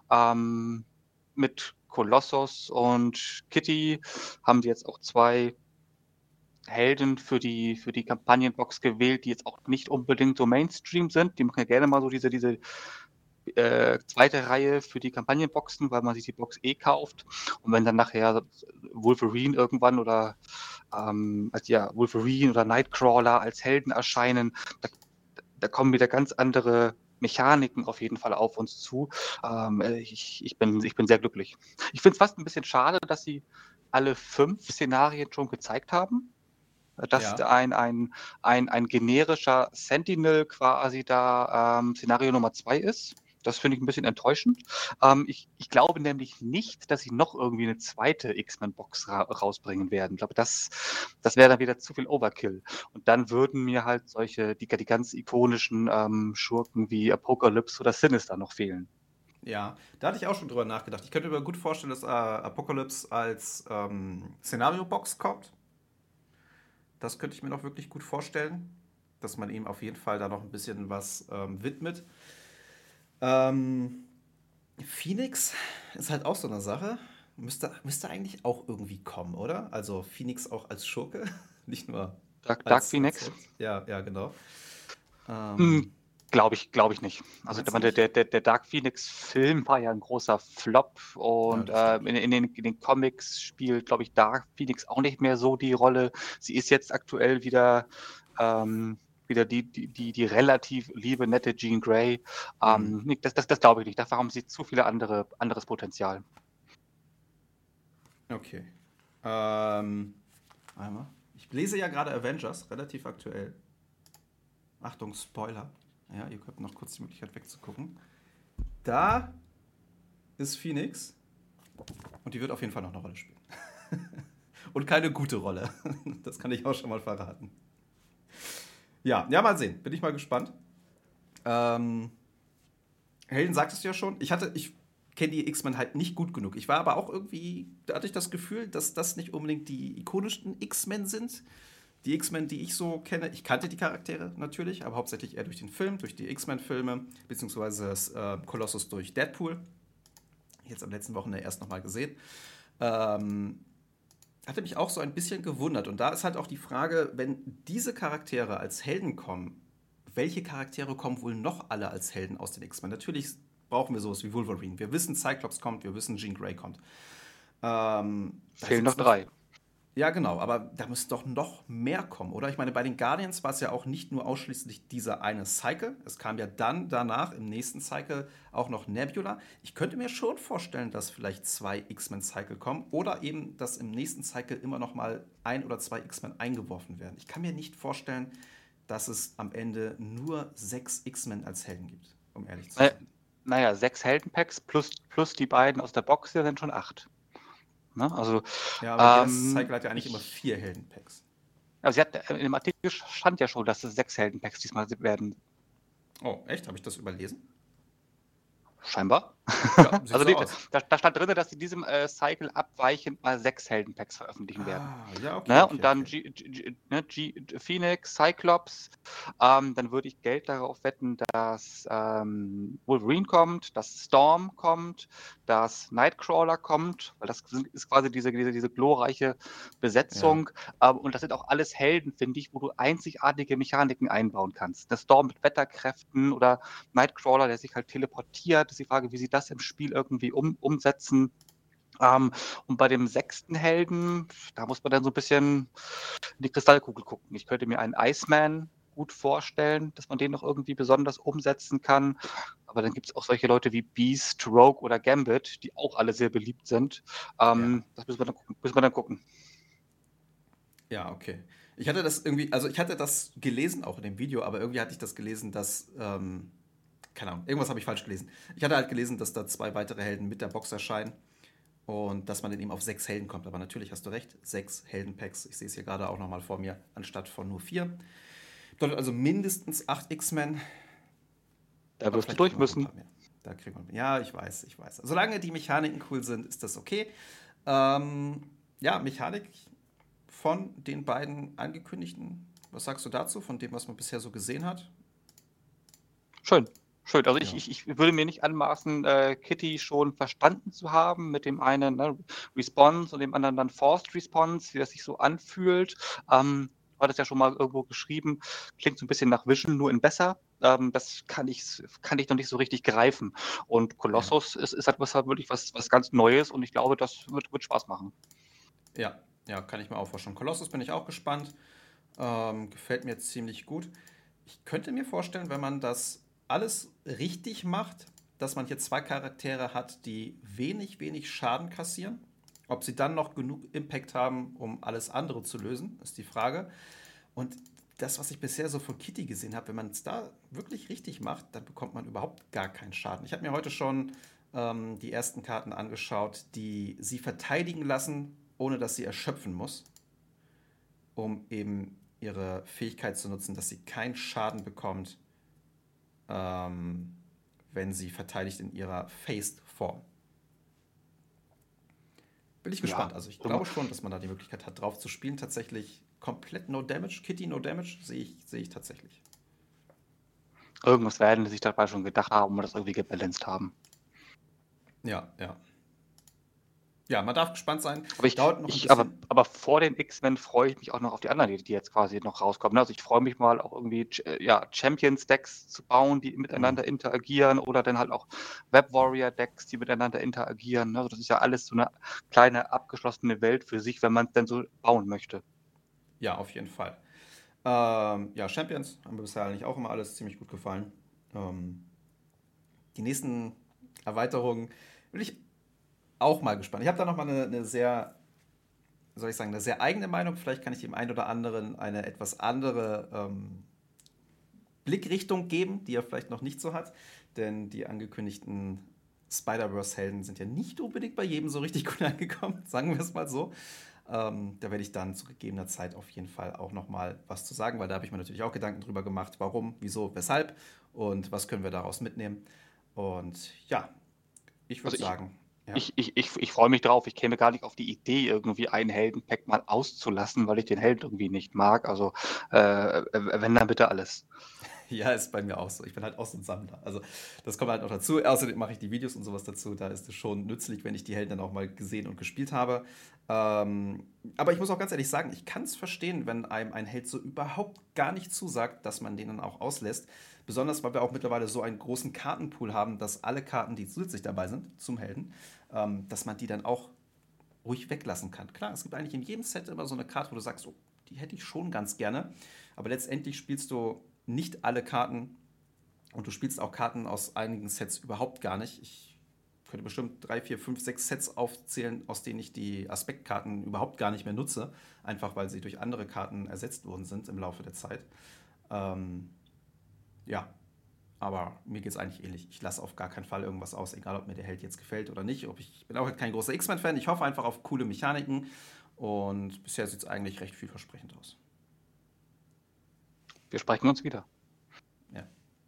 Mit Kolossus und Kitty haben die jetzt auch 2 Helden für die Kampagnenbox gewählt, die jetzt auch nicht unbedingt so Mainstream sind. Die machen ja gerne mal so diese zweite Reihe für die Kampagnenboxen, weil man sich die Box kauft. Und wenn dann nachher Wolverine irgendwann oder Wolverine oder Nightcrawler als Helden erscheinen, da kommen wieder ganz andere Mechaniken auf jeden Fall auf uns zu. Ich bin sehr glücklich. Ich finde es fast ein bisschen schade, dass sie alle 5 Szenarien schon gezeigt haben. Dass Ja. ein generischer Sentinel quasi da Szenario Nummer 2 ist. Das finde ich ein bisschen enttäuschend. Ich glaube nämlich nicht, dass sie noch irgendwie eine zweite X-Men-Box rausbringen werden. Ich glaube, das wäre dann wieder zu viel Overkill. Und dann würden mir halt die ganz ikonischen Schurken wie Apocalypse oder Sinister noch fehlen. Ja, da hatte ich auch schon drüber nachgedacht. Ich könnte mir gut vorstellen, dass Apocalypse als Szenario-Box kommt. Das könnte ich mir noch wirklich gut vorstellen, dass man ihm auf jeden Fall da noch ein bisschen was widmet. Ähm, Phoenix ist halt auch so eine Sache. Müsste eigentlich auch irgendwie kommen, oder? Also Phoenix auch als Schurke, nicht nur Dark als Phoenix? Held. Ja, genau. Hm, Ähm, glaube ich nicht. Also Meinst du der, nicht? der, der, der Dark Phoenix-Film war ja ein großer Flop Ja, und das stimmt. in den Comics spielt, glaube ich, Dark Phoenix auch nicht mehr so die Rolle. Sie ist jetzt aktuell wieder die relativ liebe, nette Jean Grey. Hm. Nee, das glaube ich nicht. Dafür haben sie zu viele anderes Potenzial. Okay. Einmal. Ich lese ja gerade Avengers, relativ aktuell. Achtung, Spoiler. Ja, ihr habt noch kurz die Möglichkeit wegzugucken. Da ist Phoenix und die wird auf jeden Fall noch eine Rolle spielen. Und keine gute Rolle. Das kann ich auch schon mal verraten. Ja, mal sehen. Bin ich mal gespannt. Ähm, Helden sagtest du ja schon. Ich kenne die X-Men halt nicht gut genug. Ich war aber auch irgendwie, da hatte ich das Gefühl, dass das nicht unbedingt die ikonischsten X-Men sind. Die X-Men, die ich so kenne, ich kannte die Charaktere natürlich, aber hauptsächlich eher durch den Film, durch die X-Men-Filme, beziehungsweise Colossus durch Deadpool. Jetzt am letzten Wochenende erst nochmal gesehen. Ähm, Hatte mich auch so ein bisschen gewundert. Und da ist halt auch die Frage, wenn diese Charaktere als Helden kommen, welche Charaktere kommen wohl noch alle als Helden aus den X-Men? Natürlich brauchen wir sowas wie Wolverine. Wir wissen, Cyclops kommt, wir wissen, Jean Grey kommt. Da ist Fehlen noch jetzt noch 3. Ja, genau, aber da müsste doch noch mehr kommen, oder? Ich meine, bei den Guardians war es ja auch nicht nur ausschließlich dieser eine Cycle. Es kam ja dann danach im nächsten Cycle auch noch Nebula. Ich könnte mir schon vorstellen, dass vielleicht zwei X-Men-Cycle kommen oder eben, dass im nächsten Cycle immer noch mal ein oder zwei X-Men eingeworfen werden. Ich kann mir nicht vorstellen, dass es am Ende nur 6 X-Men als Helden gibt, um ehrlich zu Äh, sein. naja, 6 Heldenpacks plus die beiden aus der Box, hier sind schon 8. Ne? Also, Ja, aber jedes Cycle hat ja eigentlich immer ich, 4 Heldenpacks. also sie hat, in dem Artikel stand ja schon, dass es 6 Heldenpacks diesmal werden. Oh, echt? Habe ich das überlesen? Scheinbar. Ja, sieht Also so nee, aus. da stand drin, dass sie in diesem Cycle abweichend mal 6 Heldenpacks veröffentlichen werden. Ah, ja, okay, Ne? okay, Und dann okay. Phoenix, Cyclops. Dann würde ich Geld darauf wetten, dass Wolverine kommt, dass Storm kommt, dass Nightcrawler kommt, weil das ist quasi diese glorreiche Ja, Besetzung. Und das sind auch alles Helden, finde ich, wo du einzigartige Mechaniken einbauen kannst. Der Storm mit Wetterkräften oder Nightcrawler, der sich halt teleportiert. Das ist die Frage, wie sie das im Spiel irgendwie umsetzen. Und bei dem 6. Helden, da muss man dann so ein bisschen in die Kristallkugel gucken. Ich könnte mir einen Iceman gut vorstellen, dass man den noch irgendwie besonders umsetzen kann. Aber dann gibt es auch solche Leute wie Beast, Rogue oder Gambit, die auch alle sehr beliebt sind. ja, Das müssen wir dann gucken. ja, okay. Ich hatte das irgendwie, also ich hatte das gelesen, auch in dem Video, aber irgendwie hatte ich das gelesen, dass, keine Ahnung, irgendwas habe ich falsch gelesen. Ich hatte halt gelesen, dass da zwei weitere Helden mit der Box erscheinen und dass man dann eben auf 6 Helden kommt. Aber natürlich hast du recht, 6 Heldenpacks. Ich sehe es hier gerade auch nochmal vor mir, anstatt von nur 4. Bedeutet also mindestens 8 X-Men, Da aber wirst du vielleicht kriegen durch wir auch ein müssen. paar mehr. Da kriegen wir, ja, ich weiß, ich weiß. Solange die Mechaniken cool sind, ist das okay. Ähm, ja, Mechanik von den beiden angekündigten. Was sagst du dazu, von dem, was man bisher so gesehen hat? Schön. Schön. Also Ja, ich würde mir nicht anmaßen, Kitty schon verstanden zu haben, mit dem einen ne, Response und dem anderen dann Forced Response, wie das sich so anfühlt. Du hattest ja schon mal irgendwo geschrieben, klingt so ein bisschen nach Vision, nur in besser. Das kann ich noch nicht so richtig greifen. Und ja, Colossus ist halt wirklich was ganz Neues und ich glaube, das wird Spaß machen. ja, ja, kann ich mir auch vorstellen. Colossus bin ich auch gespannt. Gefällt mir ziemlich gut. Ich könnte mir vorstellen, wenn man das alles richtig macht, dass man hier zwei Charaktere hat, die wenig Schaden kassieren. Ob sie dann noch genug Impact haben, um alles andere zu lösen, ist die Frage. Und das, was ich bisher so von Kitty gesehen habe, wenn man es da wirklich richtig macht, dann bekommt man überhaupt gar keinen Schaden. Ich habe mir heute schon die ersten Karten angeschaut, die sie verteidigen lassen, ohne dass sie erschöpfen muss, um eben ihre Fähigkeit zu nutzen, dass sie keinen Schaden bekommt, ähm, wenn sie verteidigt in ihrer Phased-Form. Bin ich gespannt. Ja, Also ich glaube schon, dass man da die Möglichkeit hat, drauf zu spielen. Tatsächlich komplett No Damage. Kitty No Damage sehe ich tatsächlich. irgendwas werden die sich dabei schon gedacht haben und das irgendwie gebalanced haben. Ja, ja. Ja, man darf gespannt sein. Aber Dauert noch ein bisschen. aber vor den X-Men freue ich mich auch noch auf die anderen, die jetzt quasi noch rauskommen. Also ich freue mich mal auch irgendwie ja, Champions-Decks zu bauen, die miteinander interagieren oder dann halt auch Web-Warrior-Decks, die miteinander interagieren. Also das ist ja alles so eine kleine abgeschlossene Welt für sich, wenn man es denn so bauen möchte. Ja, auf jeden Fall. Ja, Champions haben mir bisher eigentlich auch immer alles ziemlich gut gefallen. Ähm, die nächsten Erweiterungen bin ich auch mal gespannt. Ich habe da noch mal eine sehr, soll ich sagen, eine sehr eigene Meinung. Vielleicht kann ich dem einen oder anderen eine etwas andere Blickrichtung geben, die er vielleicht noch nicht so hat. Denn die angekündigten Spider-Verse-Helden sind ja nicht unbedingt bei jedem so richtig gut angekommen, sagen wir es mal so. Da werde ich dann zu gegebener Zeit auf jeden Fall auch noch mal was zu sagen, weil da habe ich mir natürlich auch Gedanken drüber gemacht, warum, wieso, weshalb und was können wir daraus mitnehmen. Und ja, ich würde Also sagen, ja. ich freue mich drauf. Ich käme gar nicht auf die Idee, irgendwie einen Heldenpack mal auszulassen, weil ich den Helden irgendwie nicht mag. Also wenn dann bitte alles. Ja, ist bei mir auch so. Ich bin halt auch so ein Sammler. Also, das kommt halt noch dazu. Außerdem mache ich die Videos und sowas dazu. Da ist es schon nützlich, wenn ich die Helden dann auch mal gesehen und gespielt habe. Aber ich muss auch ganz ehrlich sagen, ich kann es verstehen, wenn einem ein Held so überhaupt gar nicht zusagt, dass man den dann auch auslässt. Besonders, weil wir auch mittlerweile so einen großen Kartenpool haben, dass alle Karten, die zusätzlich dabei sind zum Helden, dass man die dann auch ruhig weglassen kann. Klar, es gibt eigentlich in jedem Set immer so eine Karte, wo du sagst, oh, die hätte ich schon ganz gerne. Aber letztendlich spielst du nicht alle Karten und du spielst auch Karten aus einigen Sets überhaupt gar nicht. Ich könnte bestimmt 3, 4, 5, 6 Sets aufzählen, aus denen ich die Aspektkarten überhaupt gar nicht mehr nutze, einfach weil sie durch andere Karten ersetzt worden sind im Laufe der Zeit. Ähm, ja, aber mir geht es eigentlich ähnlich. Ich lasse auf gar keinen Fall irgendwas aus, egal ob mir der Held jetzt gefällt oder nicht. Ich bin auch halt kein großer X-Men-Fan. Ich hoffe einfach auf coole Mechaniken und bisher sieht es eigentlich recht vielversprechend aus. Wir sprechen uns wieder. Ja.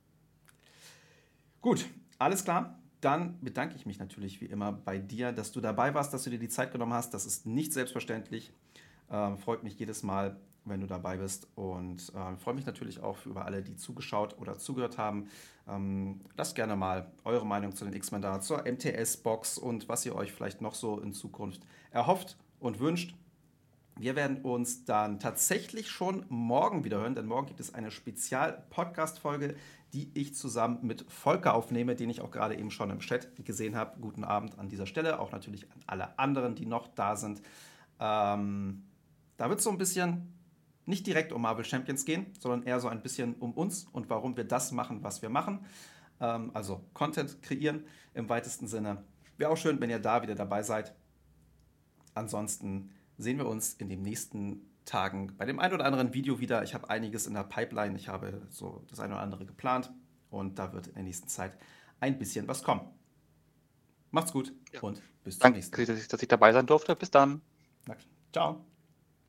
Gut, alles klar. Dann bedanke ich mich natürlich wie immer bei dir, dass du dabei warst, dass du dir die Zeit genommen hast. Das ist nicht selbstverständlich. Freut mich jedes Mal, wenn du dabei bist. Und freue mich natürlich auch über alle, die zugeschaut oder zugehört haben. Lasst gerne mal eure Meinung zu den X-Men da, zur MTS-Box und was ihr euch vielleicht noch so in Zukunft erhofft und wünscht. Wir werden uns dann tatsächlich schon morgen wieder hören, denn morgen gibt es eine Spezial-Podcast-Folge, die ich zusammen mit Volker aufnehme, den ich auch gerade eben schon im Chat gesehen habe. Guten Abend an dieser Stelle, auch natürlich an alle anderen, die noch da sind. Da wird es so ein bisschen nicht direkt um Marvel Champions gehen, sondern eher so ein bisschen um uns und warum wir das machen, was wir machen. Also Content kreieren im weitesten Sinne. Wäre auch schön, wenn ihr da wieder dabei seid. Ansonsten sehen wir uns in den nächsten Tagen bei dem einen oder anderen Video wieder. Ich habe einiges in der Pipeline. Ich habe so das eine oder andere geplant und da wird in der nächsten Zeit ein bisschen was kommen. Macht's gut und bis zum nächsten Mal. Danke, dass ich dabei sein durfte. Bis dann. Ciao.